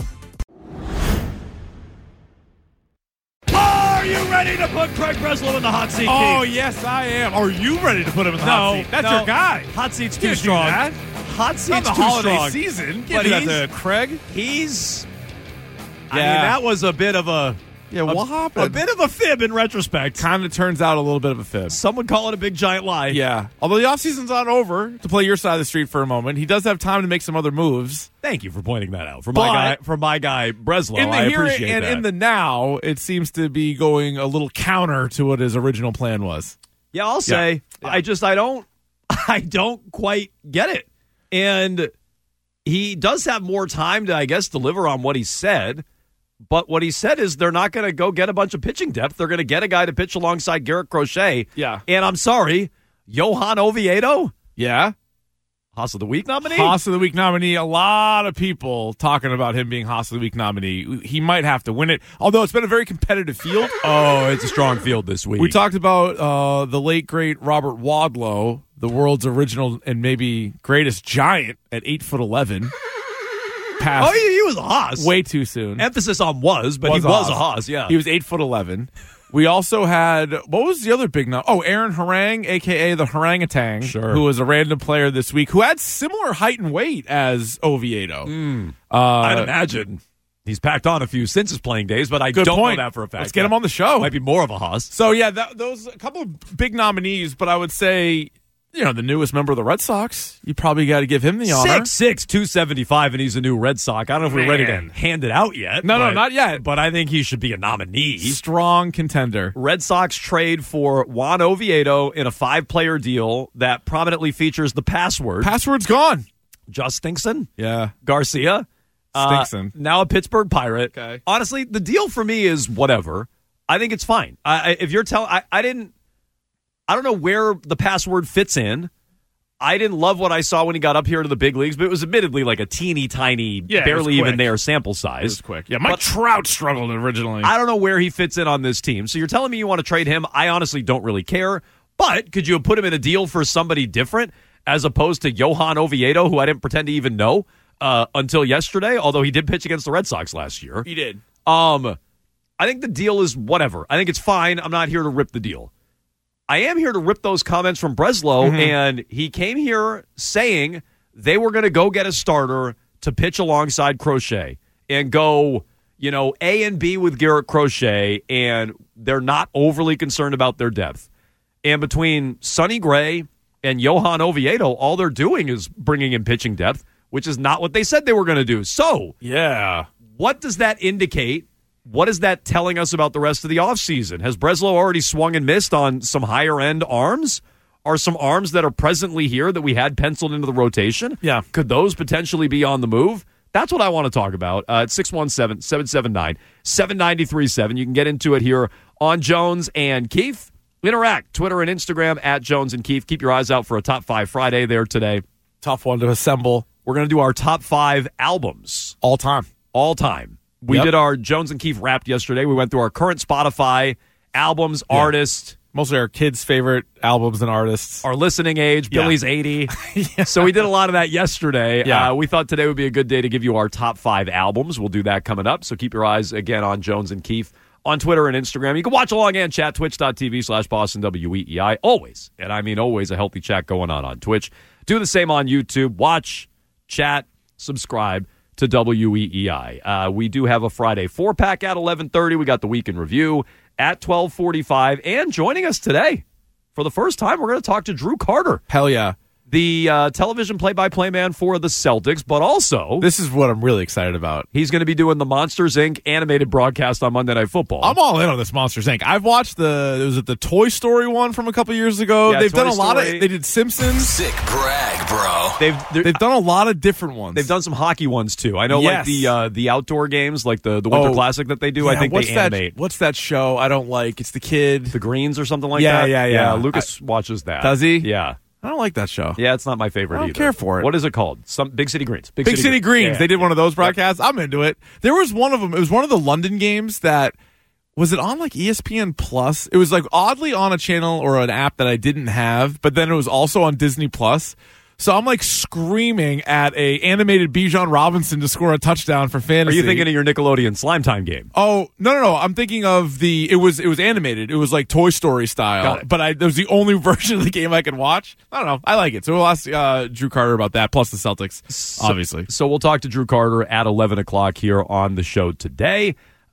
S14: Are you ready to put Craig Breslow in the hot seat?
S15: Oh, yes, I am. Are you ready to put him in the hot seat? That's your guy.
S14: Hot seat's too strong. Hot seat's
S15: the
S14: too
S15: holiday
S14: strong.
S15: Season.
S14: But
S15: Give that to Craig.
S14: I mean, that was a bit of a
S15: Yeah, what happened?
S14: A bit of a fib in retrospect.
S15: Kind of turns out a little bit of a fib.
S14: Some would call it a big giant lie.
S15: Yeah. Although the offseason's not over, to play your side of the street for a moment, he does have time to make some other moves.
S14: Thank you for pointing that out. For my guy Breslow,
S15: In the
S14: I
S15: here
S14: appreciate
S15: and
S14: that.
S15: in the now, it seems to be going a little counter to what his original plan was.
S14: Yeah, I'll say.
S15: Yeah.
S14: I don't quite get it. And he does have more time to, I guess, deliver on what he said. But what he said is they're not going to go get a bunch of pitching depth. They're going to get a guy to pitch alongside Garrett Crochet.
S15: Yeah.
S14: And I'm sorry, Johan Oviedo?
S15: Yeah.
S14: Haas of the Week nominee?
S15: Haas of the Week nominee. A lot of people talking about him being Haas of the Week nominee. He might have to win it, although it's been a very competitive field.
S14: Oh, it's a strong field this week.
S15: We talked about the late, great Robert Wadlow, the world's original and maybe greatest giant at 8'11". Passed
S14: he was a Haas.
S15: way too soon.
S14: Emphasis on was, but he was a Haas, yeah.
S15: He was 8'11". We also had, what was the other big number? Oh, Aaron Harang, a.k.a. the Harangatang, who was a random player this week, who had similar height and weight as Oviedo.
S14: I'd imagine he's packed on a few since his playing days, but I don't know that for a fact.
S15: Let's get him on the show.
S14: Might be more of a Haas.
S15: So, yeah, those a couple of big nominees, but I would say, the newest member of the Red Sox, you probably got to give him the honor.
S14: 6'6", 275, and he's a new Red Sox. I don't know if we're ready to hand it out yet.
S15: No, not yet.
S14: But I think he should be a nominee.
S15: Strong contender.
S14: Red Sox trade for Juan Oviedo in a 5-player deal that prominently features the password.
S15: Password's gone.
S14: Josh Stinkson.
S15: Yeah.
S14: Garcia.
S15: Stinkson.
S14: Now a Pittsburgh Pirate.
S15: Okay.
S14: Honestly, the deal for me is whatever. I think it's fine. If you're telling, I don't know where the password fits in. I didn't love what I saw when he got up here to the big leagues, but it was admittedly like a teeny tiny, barely even there sample size.
S15: It was quick. Yeah, Mike Trout struggled originally.
S14: I don't know where he fits in on this team. So you're telling me you want to trade him? I honestly don't really care. But could you have put him in a deal for somebody different as opposed to Johan Oviedo, who I didn't pretend to even know until yesterday, although he did pitch against the Red Sox last year.
S15: He did.
S14: I think the deal is whatever. I think it's fine. I'm not here to rip the deal. I am here to rip those comments from Breslow, and he came here saying they were going to go get a starter to pitch alongside Crochet and go, A and B with Garrett Crochet, and they're not overly concerned about their depth. And between Sonny Gray and Johan Oviedo, all they're doing is bringing in pitching depth, which is not what they said they were going to do. So,
S15: yeah,
S14: what does that indicate? What is that telling us about the rest of the offseason? Has Breslow already swung and missed on some higher-end arms? Are some arms that are presently here that we had penciled into the rotation?
S15: Yeah.
S14: Could those potentially be on the move? That's what I want to talk about. It's 617-779-7937. You can get into it here on Jones and Keefe. Interact, Twitter and Instagram, at Jones and Keefe. Keep your eyes out for a Top 5 Friday there today.
S15: Tough one to assemble.
S14: We're going to do our Top 5 albums.
S15: All time.
S14: We did our Jones and Keefe Wrapped yesterday. We went through our current Spotify albums, artists.
S15: Mostly our kids' favorite albums and artists.
S14: Our listening age.
S15: Yeah.
S14: Billy's 80. So we did a lot of that yesterday.
S15: Yeah.
S14: We thought today would be a good day to give you our top 5 albums. We'll do that coming up. So keep your eyes, again, on Jones and Keefe on Twitter and Instagram. You can watch along and chat, twitch.tv/BostonWEEI. Always, and I mean always, a healthy chat going on Twitch. Do the same on YouTube. Watch, chat, subscribe to WEEI. We do have a Friday 4-pack at 11:30. We got the Week in Review at 12:45. And joining us today, for the first time, we're going to talk to Drew Carter.
S15: Hell yeah.
S14: The television play-by-play man for the Celtics, but also...
S15: This is what I'm really excited about.
S14: He's going to be doing the Monsters, Inc. animated broadcast on Monday Night Football.
S15: I'm all in on this Monsters, Inc. I've watched the Toy Story one from a couple years ago.
S14: Yeah,
S15: They've
S14: Toy
S15: done a lot of...
S14: Story.
S15: They did Simpsons.
S8: Sick brag, bro.
S14: They've
S15: done a lot of different ones.
S14: They've done some hockey ones, too. I know,
S15: Yes.
S14: like the outdoor games, like the Winter Classic that they do,
S15: Yeah,
S14: I think they animate.
S15: What's that show I don't like? It's the kid.
S14: The Greens or something like
S15: Yeah,
S14: that?
S15: yeah.
S14: Lucas watches that.
S15: Does he?
S14: Yeah.
S15: I don't like that show.
S14: Yeah, it's not my favorite
S15: I don't
S14: either.
S15: care for it.
S14: What is it called? Some Big City Greens.
S15: Big City Greens.
S14: Yeah.
S15: They did one of those broadcasts. I'm into it. There was one of them. It was one of the London games that... Was it on like ESPN Plus? It was like oddly on a channel or an app that I didn't have, but then it was also on Disney Plus. So I'm like screaming at a animated Bijan Robinson to score a touchdown for
S14: Are
S15: fantasy.
S14: you thinking of your Nickelodeon Slime Time game?
S15: Oh, no. I'm thinking of it was animated. It was like Toy Story style.
S14: Got it.
S15: But it was the only version of the game I could watch. I don't know. I like it. So we'll ask Drew Carter about that, plus the Celtics, obviously.
S14: So we'll talk to Drew Carter at 11 o'clock here on the show today.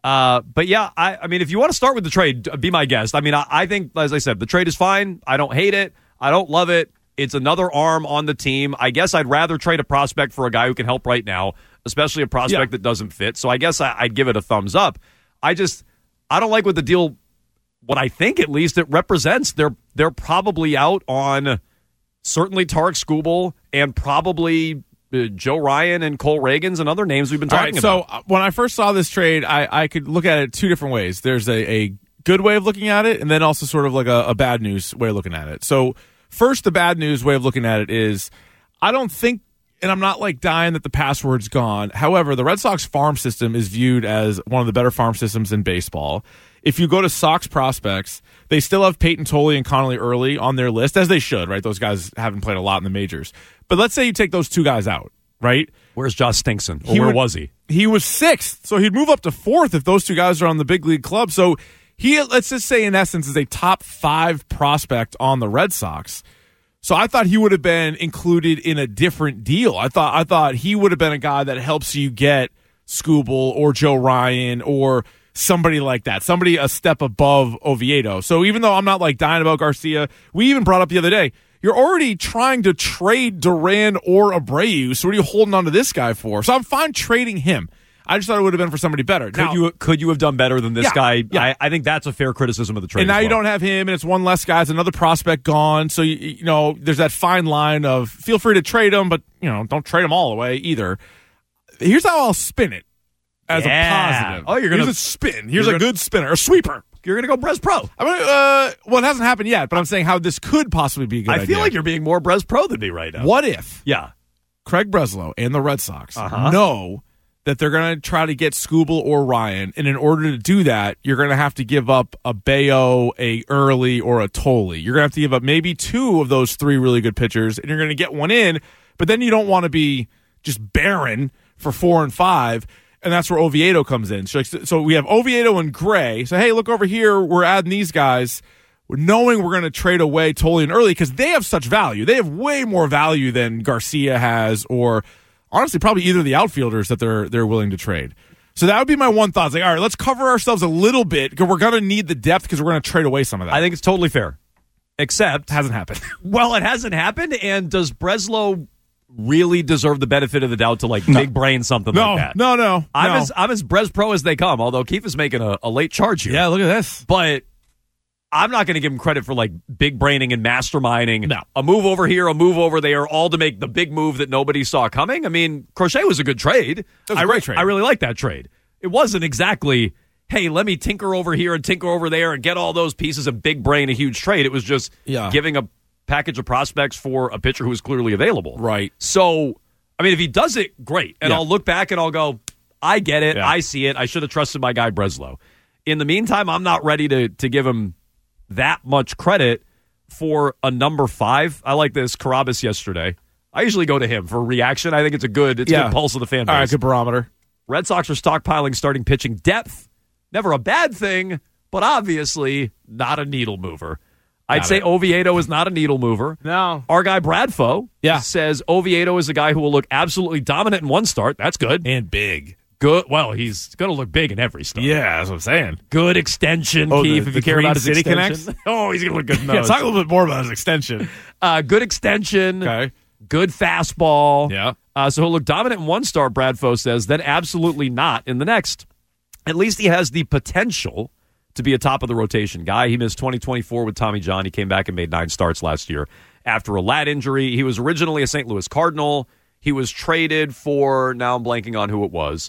S14: But yeah, I mean, if you want to start with the trade, be my guest. I mean, I think, as I said, the trade is fine. I don't hate it. I don't love it. It's another arm on the team. I guess I'd rather trade a prospect for a guy who can help right now, especially a prospect that doesn't fit. So I guess I'd give it a thumbs up. I don't like what the deal, what I think at least it represents. They're probably out on certainly Tarek Skubal and probably Joe Ryan and Cole Reagans and other names we've been talking about.
S15: So when I first saw this trade, I could look at it two different ways. There's a good way of looking at it, and then also sort of like a bad news way of looking at it. So first, the bad news way of looking at it is I don't think, and I'm not like dying that the password's gone. However, the Red Sox farm system is viewed as one of the better farm systems in baseball. If you go to Sox prospects, they still have Peyton Tolley and Connolly Early on their list, as they should, right? Those guys haven't played a lot in the majors. But let's say you take those two guys out, right?
S14: Where's Josh Stinkson? Or where was he?
S15: He was 6th, so he'd move up to 4th if those two guys are on the big league club. So he, let's just say in essence, is a top 5 prospect on the Red Sox. So I thought he would have been included in a different deal. I thought he would have been a guy that helps you get Skubal or Joe Ryan or somebody like that, somebody a step above Oviedo. So even though I'm not like dying about Garcia, we even brought up the other day, you're already trying to trade Duran or Abreu, so what are you holding on to this guy for? So I'm fine trading him. I just thought it would have been for somebody better.
S14: Could you have done better than this guy?
S15: Yeah.
S14: I think that's a fair criticism of the trade.
S15: And now you don't have him, and it's one less guy. It's another prospect gone. So, you know, there's that fine line of feel free to trade him, but, you know, don't trade him all away either. Here's how I'll spin it as a positive.
S14: Oh,
S15: Here's a spin. Here's a good spinner, a sweeper.
S14: You're going to go Brez Pro.
S15: I mean, well, it hasn't happened yet, but I'm saying how this could possibly be a good idea.
S14: I feel like you're being more Brez Pro than me right now.
S15: What if
S14: Craig
S15: Breslow and the Red Sox know that they're going to try to get Skubal or Ryan, and in order to do that, you're going to have to give up a Bayo, a Early, or a Tolley. You're going to have to give up maybe 2 of those 3 really good pitchers, and you're going to get one in, but then you don't want to be just barren for 4 and 5, and that's where Oviedo comes in. So we have Oviedo and Gray. So, hey, look over here. We're adding these guys, knowing we're going to trade away Tolley and Early because they have such value. They have way more value than Garcia has, or honestly, probably either of the outfielders that they're willing to trade. So that would be my one thought. It's like, all right, let's cover ourselves a little bit because we're going to need the depth because we're going to trade away some of that.
S14: I think it's totally fair, except
S15: it hasn't happened.
S14: Well, it hasn't happened, and does Breslow really deserve the benefit of the doubt to big brain something like that?
S15: No.
S14: I'm as Brez Pro as they come, although Keith is making a late charge here.
S15: Yeah, look at this.
S14: But I'm not going to give him credit for big braining and masterminding.
S15: No.
S14: A move over here, a move over there, all to make the big move that nobody saw coming. I mean, Crochet was a good trade.
S15: It was a great trade.
S14: I really like that trade. It wasn't exactly, hey, let me tinker over here and tinker over there and get all those pieces of big brain a huge trade. It was just giving a package of prospects for a pitcher who was clearly available.
S15: Right.
S14: So, I mean, if he does it, great. And I'll look back and I'll go, I get it.
S15: Yeah.
S14: I see it. I should have trusted my guy Breslow. In the meantime, I'm not ready to give him that much credit for a number 5. I like this Carabas yesterday. I usually go to him for reaction. I think it's a good pulse of the fan base.
S15: All right, good barometer.
S14: Red Sox are stockpiling starting pitching depth. Never a bad thing, but obviously not a needle mover. I'd say Oviedo is not a needle mover.
S15: No.
S14: Our guy Bradfo says Oviedo is a guy who will look absolutely dominant in one start. That's good.
S15: And big.
S14: Good. Well, he's going to look big in every start.
S15: Yeah, that's what I'm saying.
S14: Good extension, Keith, if you care about his
S15: City
S14: extension.
S15: Connects?
S14: Oh, he's going to look good in those.
S15: Talk a little bit more about his extension.
S14: Good extension.
S15: Okay.
S14: Good fastball.
S15: Yeah.
S14: So he'll look dominant in one start, Bradfo says, then absolutely not in the next. At least he has the potential to be a top-of-the-rotation guy. He missed 2024 with Tommy John. He came back and made 9 starts last year after a lat injury. He was originally a St. Louis Cardinal. He was traded for, now I'm blanking on who it was.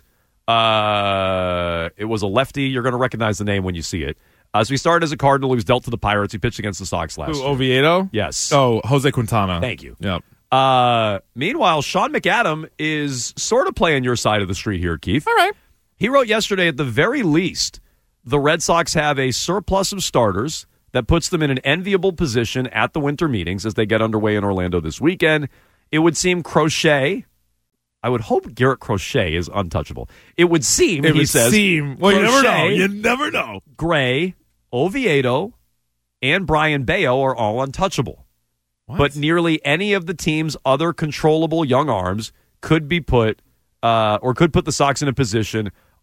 S14: It was a lefty. You're going to recognize the name when you see it. So he started as a Cardinal. He was dealt to the Pirates. He pitched against the Sox last year.
S15: Oviedo?
S14: Yes.
S15: Oh, Jose Quintana.
S14: Thank you.
S15: Yep.
S14: Meanwhile, Sean McAdam is sort of playing your side of the street here, Keith.
S15: All right.
S14: He wrote yesterday, at the very least, the Red Sox have a surplus of starters that puts them in an enviable position at the winter meetings as they get underway in Orlando this weekend. It would seem Crochet, I would hope Garrett Crochet is untouchable. It would seem,
S15: well,
S14: Crochet,
S15: you never know. You never know.
S14: Gray, Oviedo, and Brian Bayo are all untouchable.
S15: What?
S14: But nearly any of the team's other controllable young arms could be put, or could put the Sox in a position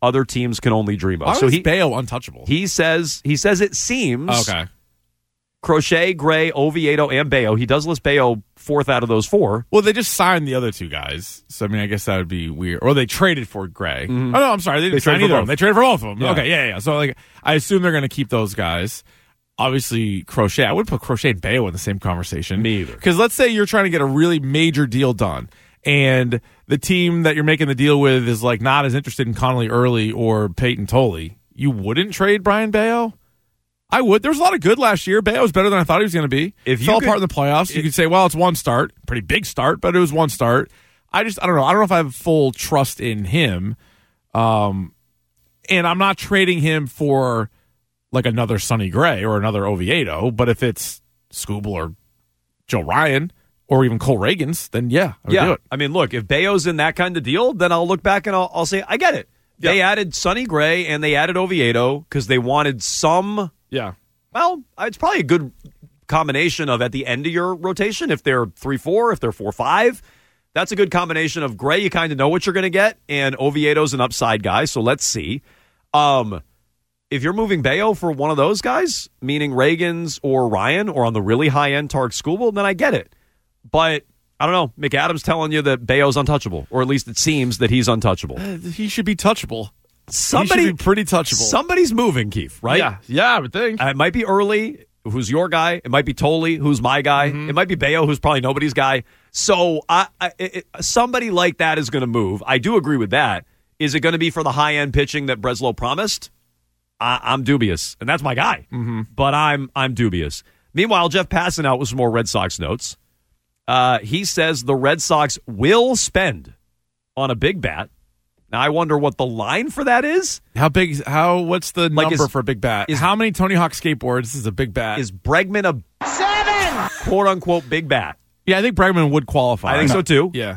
S14: other teams can only dream of.
S15: Why
S14: So
S15: is Bayo untouchable?
S14: He says it seems.
S15: Okay.
S14: Crochet, Gray, Oviedo, and Bayo. He does list Bayo fourth out of those four.
S15: Well, they just signed the other two guys. So, I mean, I guess that would be weird. Or they traded for Gray.
S14: Mm-hmm.
S15: Oh, no, I'm sorry. They didn't sign either of them. They traded for both of them.
S14: Yeah.
S15: Okay, yeah. So, like, I assume they're going to keep those guys. Obviously, Crochet. I wouldn't put Crochet and Bayo in the same conversation.
S14: Me either.
S15: Because let's say you're trying to get a really major deal done, and the team that you're making the deal with is, like, not as interested in Connolly Early or Peyton Tolley. You wouldn't trade Brian Bayo? I would. There was a lot of good last year. Bayo was better than I thought he was going to be.
S14: If you
S15: fell
S14: could-
S15: apart in the playoffs, you could say, well, it's one start. Pretty big start, but it was one start. I don't know. I don't know if I have full trust in him. And I'm not trading him for like another Sonny Gray or another Oviedo, but if it's Scooble or Joe Ryan or even Cole Reagans, then yeah, I would do it.
S14: I mean, look, if Bayo's in that kind of deal, then I'll look back and I'll say, I get it.
S15: Yeah.
S14: They added Sonny Gray and they added Oviedo because they wanted some.
S15: Yeah.
S14: Well, it's probably a good combination of at the end of your rotation, if they're 3-4, if they're 4-5. That's a good combination of Gray, you kind of know what you're going to get, and Oviedo's an upside guy, so let's see. If you're moving Bayo for one of those guys, meaning Reagans or Ryan, or on the really high-end Tarek Skubal, then I get it. But, I don't know, McAdams telling you that Bayo's untouchable, or at least it seems that he's untouchable.
S15: He should be touchable.
S14: Somebody
S15: he should be pretty touchable.
S14: Somebody's moving, Keith, right?
S15: Yeah, I would think.
S14: It might be Early, who's your guy. It might be Tolley, who's my guy. It might be Bayo, who's probably nobody's guy. So somebody like that is going to move. I do agree with that. Is it going to be for the high-end pitching that Breslow promised? I'm dubious, and that's my guy. But I'm dubious. Meanwhile, Jeff passing out with some more Red Sox notes. He says the Red Sox will spend on a big bat. Now, I wonder what the line for that is.
S15: What's the number for a big bat? How many Tony Hawk skateboards is a big bat?
S14: Is Bregman a 7 quote-unquote big bat?
S15: Yeah, I think Bregman would qualify.
S14: I think so, too.
S15: Yeah.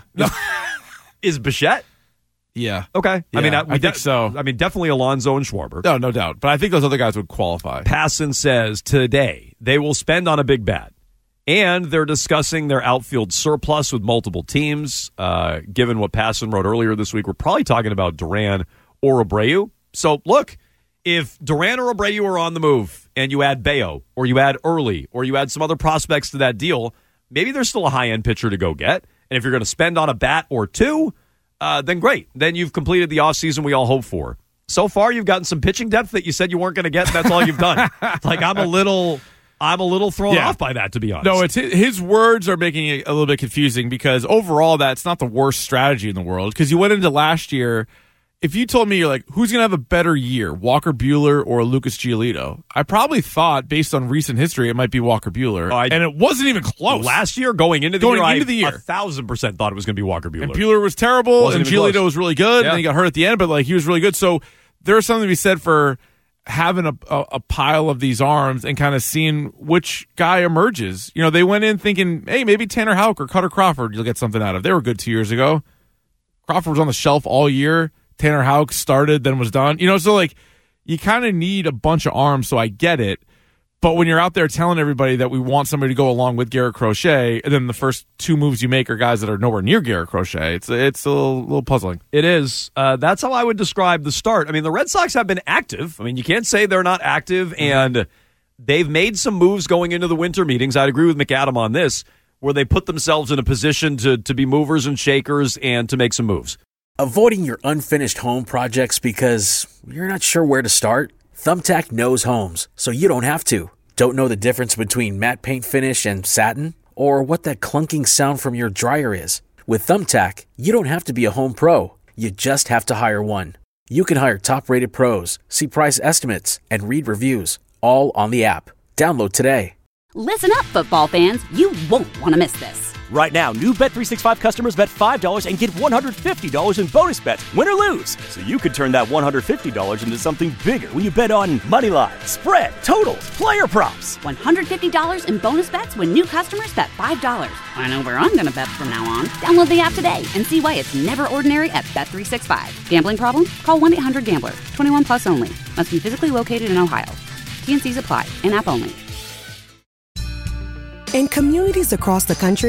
S14: Is Bichette?
S15: Yeah.
S14: Okay.
S15: Yeah, I think so.
S14: I mean, definitely Alonso and Schwarber.
S15: No doubt. But I think those other guys would qualify.
S14: Passan says today they will spend on a big bat. And they're discussing their outfield surplus with multiple teams. Given what Passan wrote earlier this week, we're probably talking about Duran or Abreu. So, look, if Duran or Abreu are on the move and you add Bayo or you add Early or you add some other prospects to that deal, maybe there's still a high-end pitcher to go get. And if you're going to spend on a bat or two, then great. Then you've completed the offseason we all hope for. So far, you've gotten some pitching depth that you said you weren't going to get, and that's all you've done. Like, I'm a little thrown off by that, to be honest.
S15: No, it's his words are making it a little bit confusing because overall that's not the worst strategy in the world. Because you went into last year, if you told me you're like, who's going to have a better year, Walker Buehler or Lucas Giolito? I probably thought, based on recent history, it might be Walker Buehler, and it wasn't even close.
S14: Last year, going into the year, I 1,000% thought it was going to be Walker Buehler.
S15: And Buehler was terrible,
S14: Wasn't
S15: and
S14: even
S15: Giolito
S14: close.
S15: was really good,
S14: Yeah.
S15: and he got hurt at the end, but like he was really good. So there's something to be said for having a pile of these arms and kind of seeing which guy emerges. You know, they went in thinking, hey, maybe Tanner Houck or Cutter Crawford you'll get something out of. They were good 2 years ago. Crawford was on the shelf all year. Tanner Houck started, then was done. You know, so like you kind of need a bunch of arms, so I get it. But when you're out there telling everybody that we want somebody to go along with Garrett Crochet, and then the first two moves you make are guys that are nowhere near Garrett Crochet, it's a little puzzling.
S14: It is. That's how I would describe the start. I mean, the Red Sox have been active. I mean, you can't say they're not active, and they've made some moves going into the winter meetings. I'd agree with McAdam on this, where they put themselves in a position to be movers and shakers and to make some moves.
S11: Avoiding your unfinished home projects because you're not sure where to start? Thumbtack knows homes, so you don't have to. Don't know the difference between matte paint finish and satin? Or what that clunking sound from your dryer is? With Thumbtack, you don't have to be a home pro. You just have to hire one. You can hire top-rated pros, see price estimates, and read reviews, all on the app. Download today.
S1: Listen up, football fans. You won't want to miss this.
S2: Right now, new Bet365 customers bet $5 and get $150 in bonus bets, win or lose. So you could turn that $150 into something bigger when you bet on money line, spread, totals, player props.
S1: $150 in bonus bets when new customers bet $5. I know where I'm going to bet from now on. Download the app today and see why it's never ordinary at Bet365. Gambling problem? Call 1-800-GAMBLER. 21 plus only. Must be physically located in Ohio. T&Cs apply. In-app only.
S3: In communities across the country,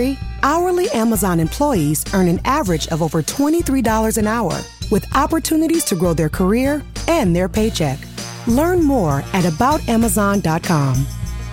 S3: Hourly Amazon employees earn an average of over $23 an hour, with opportunities to grow their career and their paycheck. Learn more at aboutamazon.com.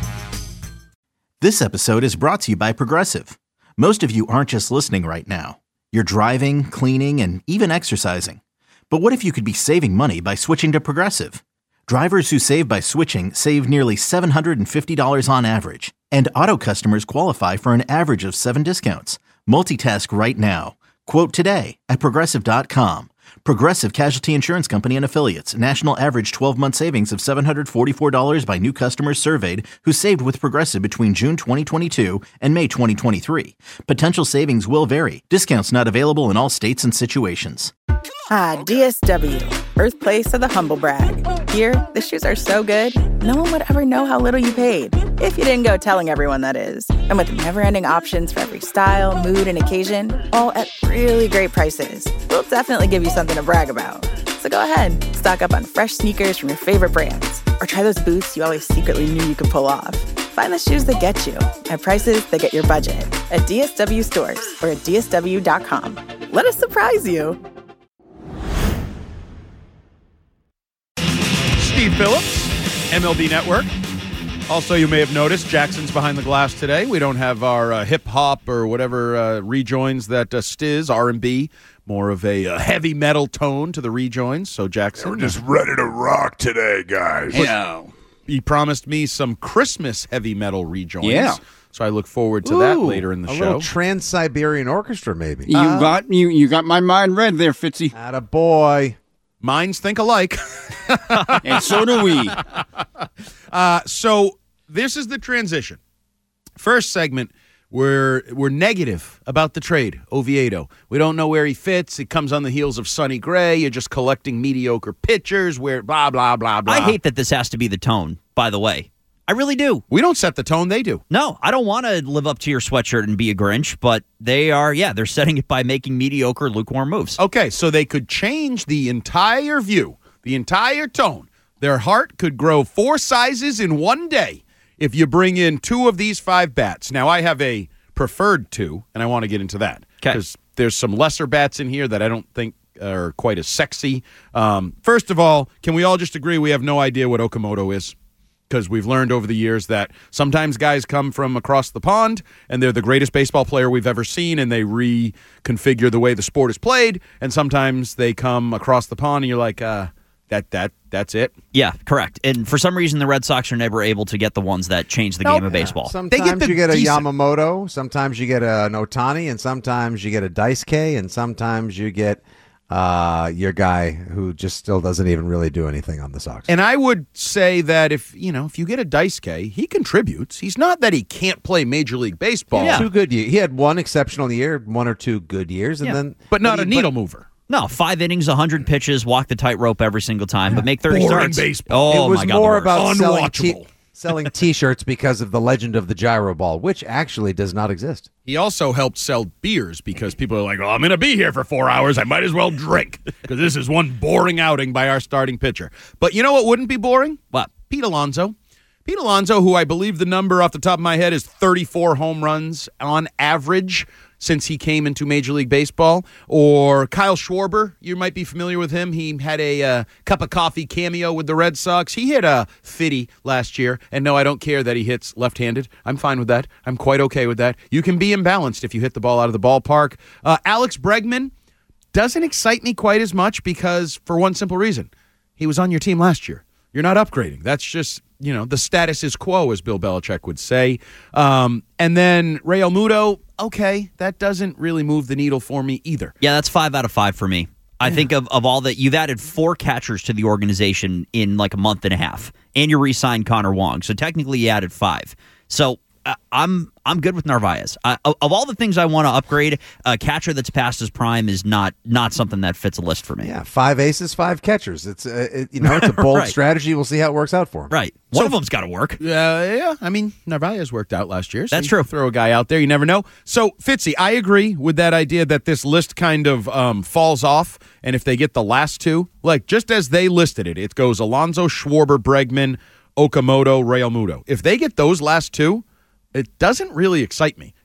S4: This episode is brought to you by Progressive. Most of you aren't just listening right now. You're driving, cleaning, and even exercising. But what if you could be saving money by switching to Progressive? Drivers who save by switching save nearly $750 on average. And auto customers qualify for an average of 7 discounts. Multitask right now. Quote today at Progressive.com. Progressive Casualty Insurance Company and Affiliates. National average 12-month savings of $744 by new customers surveyed who saved with Progressive between June 2022 and May 2023. Potential savings will vary. Discounts not available in all states and situations.
S13: DSW, birthplace of the humble brag. Here, the shoes are so good, no one would ever know how little you paid. If you didn't go telling everyone, that is. And with never-ending options for every style, mood, and occasion, all at really great prices, we'll definitely give you something to brag about. So go ahead, stock up on fresh sneakers from your favorite brands, or try those boots you always secretly knew you could pull off. Find the shoes that get you at prices that get your budget at DSW stores or at DSW.com. Let us surprise you.
S5: Steve Phillips, MLB Network. Also, you may have noticed Jackson's behind the glass today. We don't have our hip-hop or whatever rejoins that Stiz, R&B, more of a heavy metal tone to the rejoins. So, Jackson.
S16: We're just ready to rock today, guys.
S5: He promised me some Christmas heavy metal rejoins.
S17: Yeah.
S5: So I look forward to that later in the
S6: a
S5: show.
S6: little Trans-Siberian Orchestra, maybe.
S17: You got my mind read there, Fitzy.
S6: Attaboy.
S5: Minds think alike.
S17: And so do we.
S5: So this is the transition. First segment, we're negative about the trade, Oviedo. We don't know where he fits. It comes on the heels of Sonny Gray. You're just collecting mediocre pitchers where blah, blah, blah, blah.
S7: I hate that this has to be the tone, by the way. I really do.
S5: We don't set the tone, they do.
S7: No, I don't want to live up to your sweatshirt and be a Grinch, but they're setting it by making mediocre, lukewarm moves.
S5: Okay, so they could change the entire view, the entire tone. Their heart could grow 4 sizes in one day if you bring in 2 of these 5 bats. Now, I have a preferred 2, and I want to get into that. Because there's some lesser bats in here that I don't think are quite as sexy. First of all, can we all just agree we have no idea what Okamoto is? Because we've learned over the years that sometimes guys come from across the pond and they're the greatest baseball player we've ever seen and they reconfigure the way the sport is played. And sometimes they come across the pond and you're like, that's it?
S7: Yeah, correct. And for some reason, the Red Sox are never able to get the ones that change the game of baseball.
S6: Sometimes you get a Yamamoto, sometimes you get an Ohtani, and sometimes you get a Daisuke, and sometimes you get your guy who just still doesn't even really do anything on the Sox.
S5: And I would say that if you get a Daisuke, he contributes. He's not that he can't play Major League Baseball.
S6: Yeah. 2 good years. He had 1 exceptional year, 1 or 2 good years, and then
S5: but not a needle mover.
S7: No, 5 innings, 100 pitches, walk the tightrope every single time, but make 30
S5: Boring
S7: starts.
S5: baseball.
S7: Oh,
S6: it was
S7: my God,
S6: more
S7: the worst.
S6: about selling T-shirts because of the legend of the gyro ball, which actually does not exist.
S5: He also helped sell beers because people are like, I'm going to be here for 4 hours. I might as well drink because this is one boring outing by our starting pitcher. But you know what wouldn't be boring?
S7: What?
S5: Pete Alonso. Pete Alonso, who I believe the number off the top of my head is 34 home runs on average since he came into Major League Baseball. Or Kyle Schwarber, you might be familiar with him. He had a cup of coffee cameo with the Red Sox. He hit a 50 last year. And no, I don't care that he hits left-handed. I'm fine with that. I'm quite okay with that. You can be imbalanced if you hit the ball out of the ballpark. Alex Bregman doesn't excite me quite as much because, for one simple reason, he was on your team last year. You're not upgrading. That's just, the status is quo, as Bill Belichick would say. And then Real Muto, okay, that doesn't really move the needle for me either.
S7: Yeah, that's 5 out of 5 for me. I think of all that, you've added 4 catchers to the organization in like a month and a half, and you re-signed Connor Wong. So technically you added 5. So I'm good with Narvaez. Of all the things I want to upgrade, a catcher that's past his prime is not something that fits a list for me.
S6: Yeah, 5 aces, 5 catchers. It's it's a bold
S7: Right.
S6: strategy. We'll see how it works out for him.
S7: Right. One of them's got to work.
S5: Yeah. I mean, Narvaez worked out last year. So
S7: That's true.
S5: Throw a guy out there. You never know. So, Fitzy, I agree with that idea that this list kind of falls off. And if they get the last 2, like just as they listed it, it goes Alonso, Schwarber, Bregman, Okamoto, Real Muto. If they get those last 2, it doesn't really excite me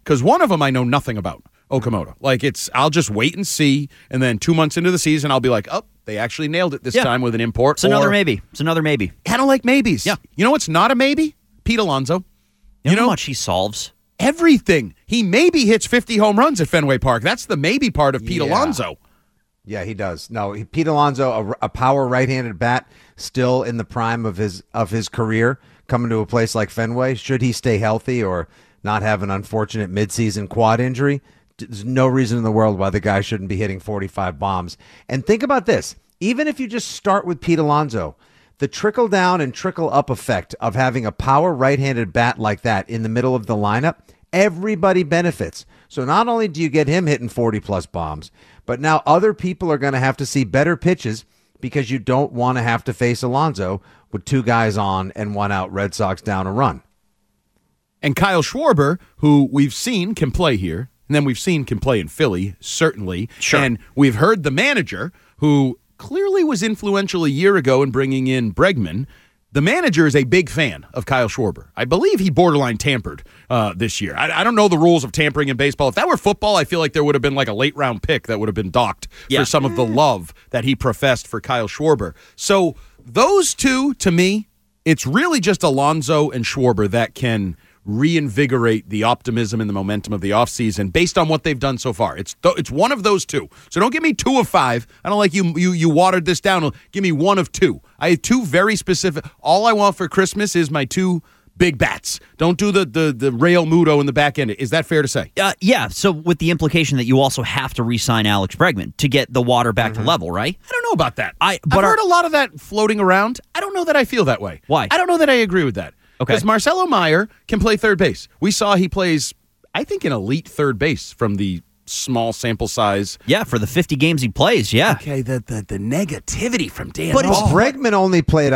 S5: because one of them I know nothing about, Okamoto. Like, I'll just wait and see, and then 2 months into the season, I'll be like, oh, they actually nailed it this time with an import.
S7: It's another maybe. It's another maybe.
S5: I don't like maybes.
S7: Yeah.
S5: You know what's not a maybe? Pete Alonso.
S7: You know how much he solves?
S5: Everything. He maybe hits 50 home runs at Fenway Park. That's the maybe part of Pete Alonso.
S6: Yeah, he does. No, Pete Alonso, a power right-handed bat, still in the prime of his career, coming to a place like Fenway. Should he stay healthy or not have an unfortunate midseason quad injury, there's no reason in the world why the guy shouldn't be hitting 45 bombs. And think about this. Even if you just start with Pete Alonso, the trickle-down and trickle-up effect of having a power right-handed bat like that in the middle of the lineup, everybody benefits. So not only do you get him hitting 40-plus bombs, but now other people are going to have to see better pitches because you don't want to have to face Alonso with 2 guys on and 1 out, Red Sox down a run.
S5: And Kyle Schwarber, who we've seen can play here, and then we've seen can play in Philly, certainly.
S7: Sure.
S5: And we've heard the manager, who clearly was influential a year ago in bringing in Bregman. The manager is a big fan of Kyle Schwarber. I believe he borderline tampered this year. I don't know the rules of tampering in baseball. If that were football, I feel like there would have been like a late-round pick that would have been docked for some of the love that he professed for Kyle Schwarber. So those two, to me, it's really just Alonso and Schwarber that can reinvigorate the optimism and the momentum of the offseason based on what they've done so far. It's one of those two. So don't give me 2 of 5. I don't like you watered this down. Give me 1 of 2. I have 2 very specific. All I want for Christmas is my 2 big bats. Don't do the Real Muto in the back end. Is that fair to say?
S7: Yeah. So with the implication that you also have to re-sign Alex Bregman to get the water back to level, right?
S5: I don't know about that.
S7: I've
S5: heard a lot of that floating around. I don't know that I feel that way.
S7: Why?
S5: I don't know that I agree with that.
S7: Okay.
S5: Because Marcelo Meyer can play third base. We saw he plays, I think, an elite third base from the small sample size.
S7: Yeah, for the 50 games he plays, yeah.
S5: Okay, the negativity from Dan.
S6: But Bregman only played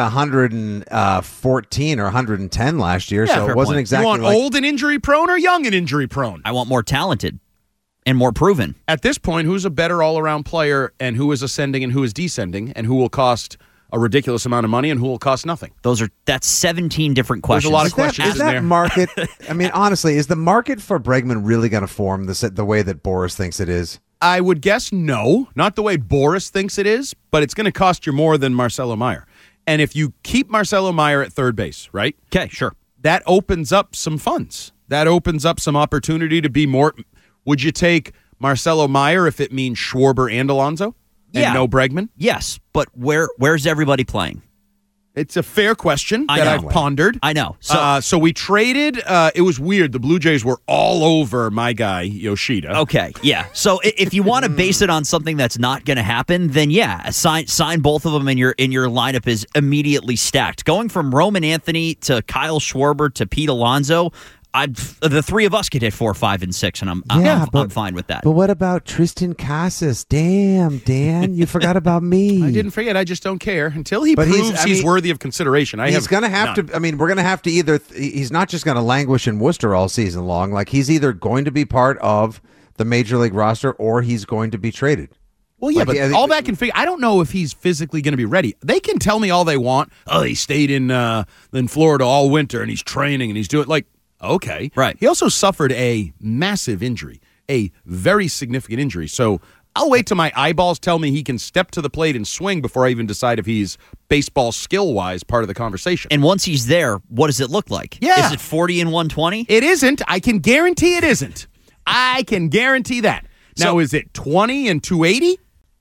S6: 114 or 110 last year, so it wasn't exactly.
S5: You want old and injury prone or young and injury prone?
S7: I want more talented and more proven.
S5: At this point, who's a better all-around player, and who is ascending and who is descending, and who will cost a ridiculous amount of money and who will cost nothing?
S7: That's 17 different questions.
S5: There's a lot of questions
S6: is
S5: in there.
S6: That market, I mean, honestly, is the market for Bregman really going to form the way that Boris thinks it is?
S5: I would guess no. Not the way Boris thinks it is, but it's going to cost you more than Marcelo Meyer. And if you keep Marcelo Meyer at third base, right?
S7: Okay, sure.
S5: That opens up some funds. That opens up some opportunity to be more. Would you take Marcelo Meyer if it means Schwarber and Alonso? And no Bregman?
S7: Yes, but where's everybody playing?
S5: It's a fair question that I've pondered.
S7: I know.
S5: So we traded. It was weird. The Blue Jays were all over my guy, Yoshida.
S7: Okay, yeah. So if you want to base it on something that's not going to happen, then sign both of them, and your lineup is immediately stacked. Going from Roman Anthony to Kyle Schwarber to Pete Alonso, the 3 of us could hit 4, 5, and 6, and I'm fine with that.
S6: But what about Tristan Casas? Damn, Dan, you forgot about me.
S5: I didn't forget. I just don't care until he proves he's worthy of consideration.
S6: He's going to have to. I mean, we're going to have to either. He's not just going to languish in Worcester all season long. Like, he's either going to be part of the major league roster or he's going to be traded.
S5: Well, yeah, but all that can figure. I don't know if he's physically going to be ready. They can tell me all they want. Oh, he stayed in Florida all winter and he's training and he's doing like. Okay.
S7: Right.
S5: He also suffered a massive injury, a very significant injury. So I'll wait till my eyeballs tell me he can step to the plate and swing before I even decide if he's baseball skill-wise part of the conversation.
S7: And once he's there, what does it look like?
S5: Yeah.
S7: Is it 40 and 120?
S5: It isn't. I can guarantee it isn't. I can guarantee that. Now, is it 20 and 280?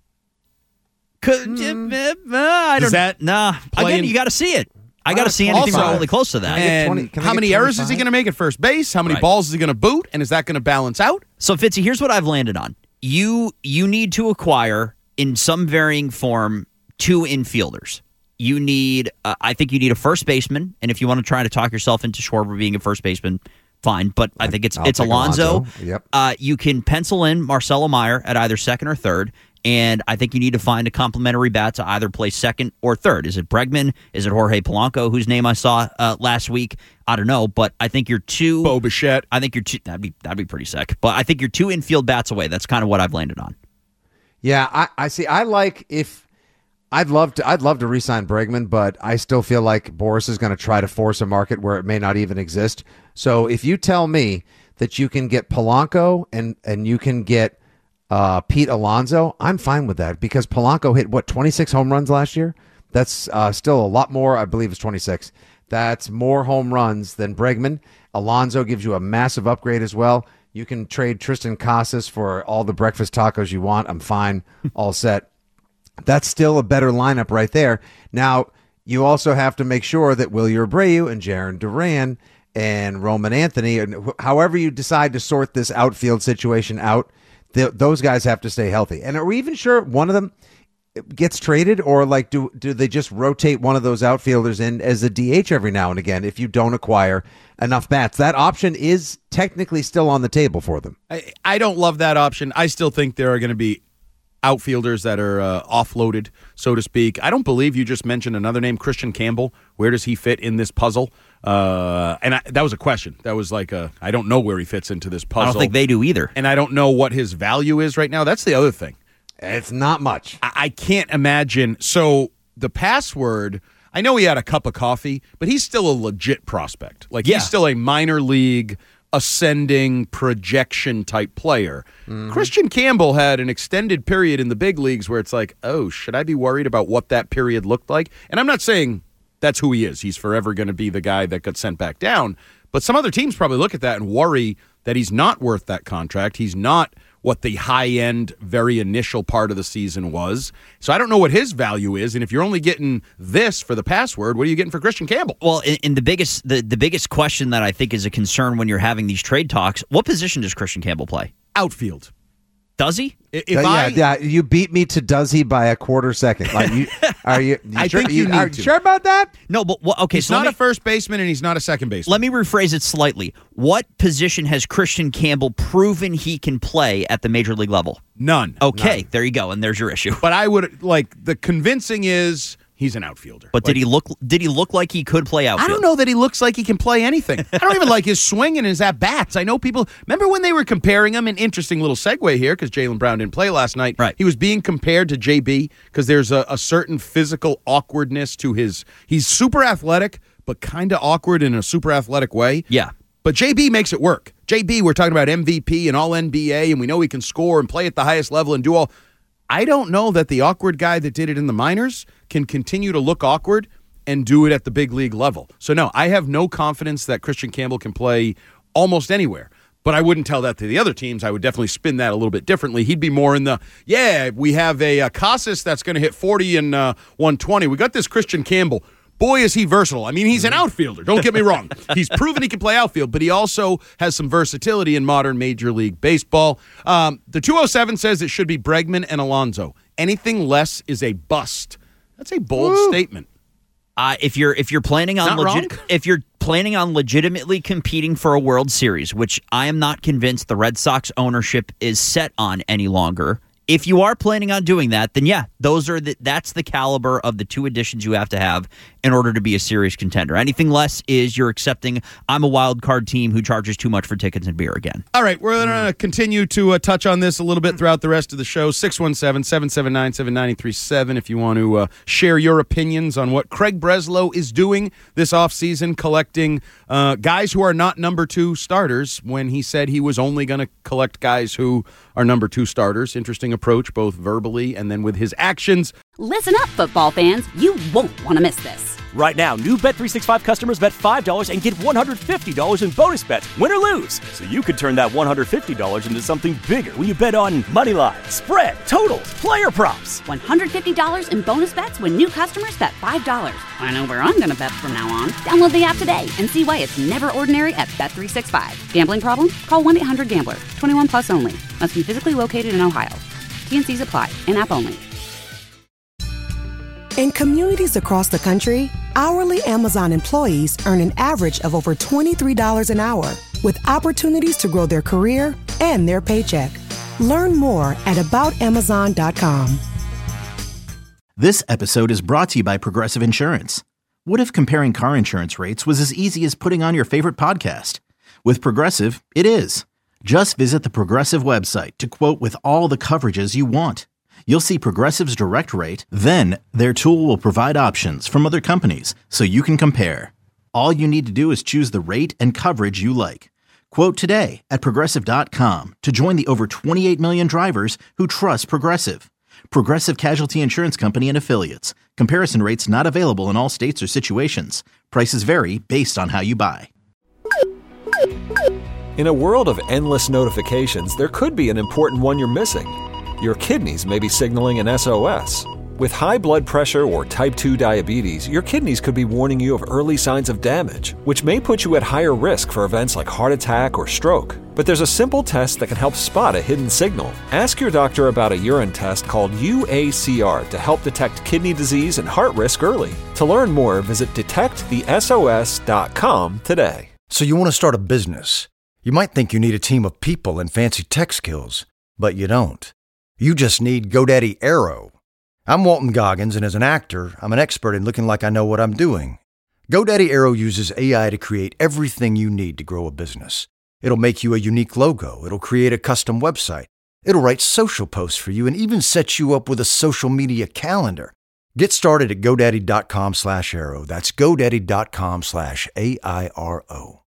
S7: Again, you got to see it. I got to see anything remotely close to that.
S5: And how many errors is he going to make at first base? How many balls is he going to boot? And is that going to balance out?
S7: So, Fitzy, here's what I've landed on. You need to acquire, in some varying form, 2 infielders. You need, I think you need a first baseman. And if you want to try to talk yourself into Schwarber being a first baseman, fine. But I think it's Alonso.
S6: Yep.
S7: You can pencil in Marcelo Meyer at either second or third. And I think you need to find a complementary bat to either play second or third. Is it Bregman? Is it Jorge Polanco, whose name I saw last week? I don't know, but I think you're 2.
S5: Bo Bichette.
S7: I think you're 2. That'd be pretty sick. But I think you're 2 infield bats away. That's kind of what I've landed on.
S6: Yeah, I see. I'd love to re-sign Bregman, but I still feel like Boris is going to try to force a market where it may not even exist. So if you tell me that you can get Polanco and you can get Pete Alonso, I'm fine with that because Polanco hit, 26 home runs last year? That's still a lot more. I believe it's 26. That's more home runs than Bregman. Alonso gives you a massive upgrade as well. You can trade Tristan Casas for all the breakfast tacos you want. I'm fine. All set. That's still a better lineup right there. Now, you also have to make sure that Wilyer Abreu and Jarren Duran and Roman Anthony, and however you decide to sort this outfield situation out, those guys have to stay healthy. And are we even sure one of them gets traded, or like do they just rotate one of those outfielders in as a DH every now and again if you don't acquire enough bats? That option is technically still on the table for them.
S5: I don't love that option. I still think there are going to be outfielders that are offloaded, so to speak. I don't believe you just mentioned another name, Christian Campbell. Where does he fit in this puzzle? That was a question. That was like I don't know where he fits into this puzzle.
S7: I don't think they do either.
S5: And I don't know what his value is right now. That's the other thing.
S6: It's not much.
S5: I can't imagine. So the password, I know he had a cup of coffee, but he's still a legit prospect. Like he's still a minor league ascending projection type player. Mm-hmm. Christian Campbell had an extended period in the big leagues where it's like, oh, should I be worried about what that period looked like? And I'm not saying that's who he is. He's forever going to be the guy that got sent back down. But some other teams probably look at that and worry that he's not worth that contract. He's not what the high-end, very initial part of the season was. So I don't know what his value is, and if you're only getting this for the password, what are you getting for Christian Campbell?
S7: Well, in the biggest question that I think is a concern when you're having these trade talks, what position does Christian Campbell play?
S5: Outfield.
S7: Does he?
S6: You beat me to does he by a quarter second. Like, are you sure about that?
S7: No, but okay.
S5: He's not a first baseman and he's not a second baseman.
S7: Let me rephrase it slightly. What position has Christian Campbell proven he can play at the major league level?
S5: None.
S7: Okay, there you go, and there's your issue.
S5: But I would the convincing is he's an outfielder.
S7: But did he look like he could play outfield?
S5: I don't know that he looks like he can play anything. I don't even like his swing and his at-bats. I know people, remember when they were comparing him, an interesting little segue here, because Jaylen Brown didn't play last night.
S7: Right.
S5: He was being compared to JB because there's a certain physical awkwardness to he's super athletic, but kind of awkward in a super athletic way.
S7: Yeah.
S5: But JB makes it work. JB, we're talking about MVP and All-NBA, and we know he can score and play at the highest level and do all. I don't know that the awkward guy that did it in the minors can continue to look awkward and do it at the big league level. So, no, I have no confidence that Christian Campbell can play almost anywhere. But I wouldn't tell that to the other teams. I would definitely spin that a little bit differently. He'd be more in we have a Casas that's going to hit 40 and 120. We got this Christian Campbell. Boy, is he versatile. I mean, he's an outfielder. Don't get me wrong. He's proven he can play outfield, but he also has some versatility in modern Major League Baseball. The 207 says it should be Bregman and Alonso. Anything less is a bust. That's a bold statement.
S7: If you're planning on legitimately competing for a World Series, which I am not convinced the Red Sox ownership is set on any longer. If you are planning on doing that, then yeah, that's the caliber of the two additions you have to have in order to be a serious contender. Anything less is you're accepting I'm a wild card team who charges too much for tickets and beer again.
S5: All right, we're going to continue to touch on this a little bit throughout the rest of the show. 617-779-7937 if you want to share your opinions on what Craig Breslow is doing this offseason, collecting guys who are not number two starters when he said he was only going to collect guys who are number two starters. Interesting approach, both verbally and then with his actions.
S1: Listen up, football fans. You won't want to miss this.
S2: Right now, new Bet365 customers bet $5 and get $150 in bonus bets, win or lose. So you could turn that $150 into something bigger when you bet on money line, spread, totals, player props.
S1: $150 in bonus bets when new customers bet $5. I know where I'm going to bet from now on. Download the app today and see why it's never ordinary at Bet365. Gambling problem? Call 1-800-GAMBLER. 21 plus only. Must be physically located in Ohio. T&Cs apply. In-app only.
S3: In communities across the country, hourly Amazon employees earn an average of over $23 an hour, with opportunities to grow their career and their paycheck. Learn more at aboutamazon.com.
S4: This episode is brought to you by Progressive Insurance. What if comparing car insurance rates was as easy as putting on your favorite podcast? With Progressive, it is. Just visit the Progressive website to quote with all the coverages you want. You'll see Progressive's direct rate, then their tool will provide options from other companies so you can compare. All you need to do is choose the rate and coverage you like. Quote today at Progressive.com to join the over 28 million drivers who trust Progressive. Progressive Casualty Insurance Company and Affiliates. Comparison rates not available in all states or situations. Prices vary based on how you buy.
S18: In a world of endless notifications, there could be an important one you're missing. Your kidneys may be signaling an SOS. With high blood pressure or type 2 diabetes, your kidneys could be warning you of early signs of damage, which may put you at higher risk for events like heart attack or stroke. But there's a simple test that can help spot a hidden signal. Ask your doctor about a urine test called UACR to help detect kidney disease and heart risk early. To learn more, visit detectthesos.com today.
S19: So you want to start a business. You might think you need a team of people and fancy tech skills, but you don't. You just need GoDaddy Aero. I'm Walton Goggins, and as an actor, I'm an expert in looking like I know what I'm doing. GoDaddy Aero uses AI to create everything you need to grow a business. It'll make you a unique logo. It'll create a custom website. It'll write social posts for you and even set you up with a social media calendar. Get started at GoDaddy.com/Aero. That's GoDaddy.com/AIRO.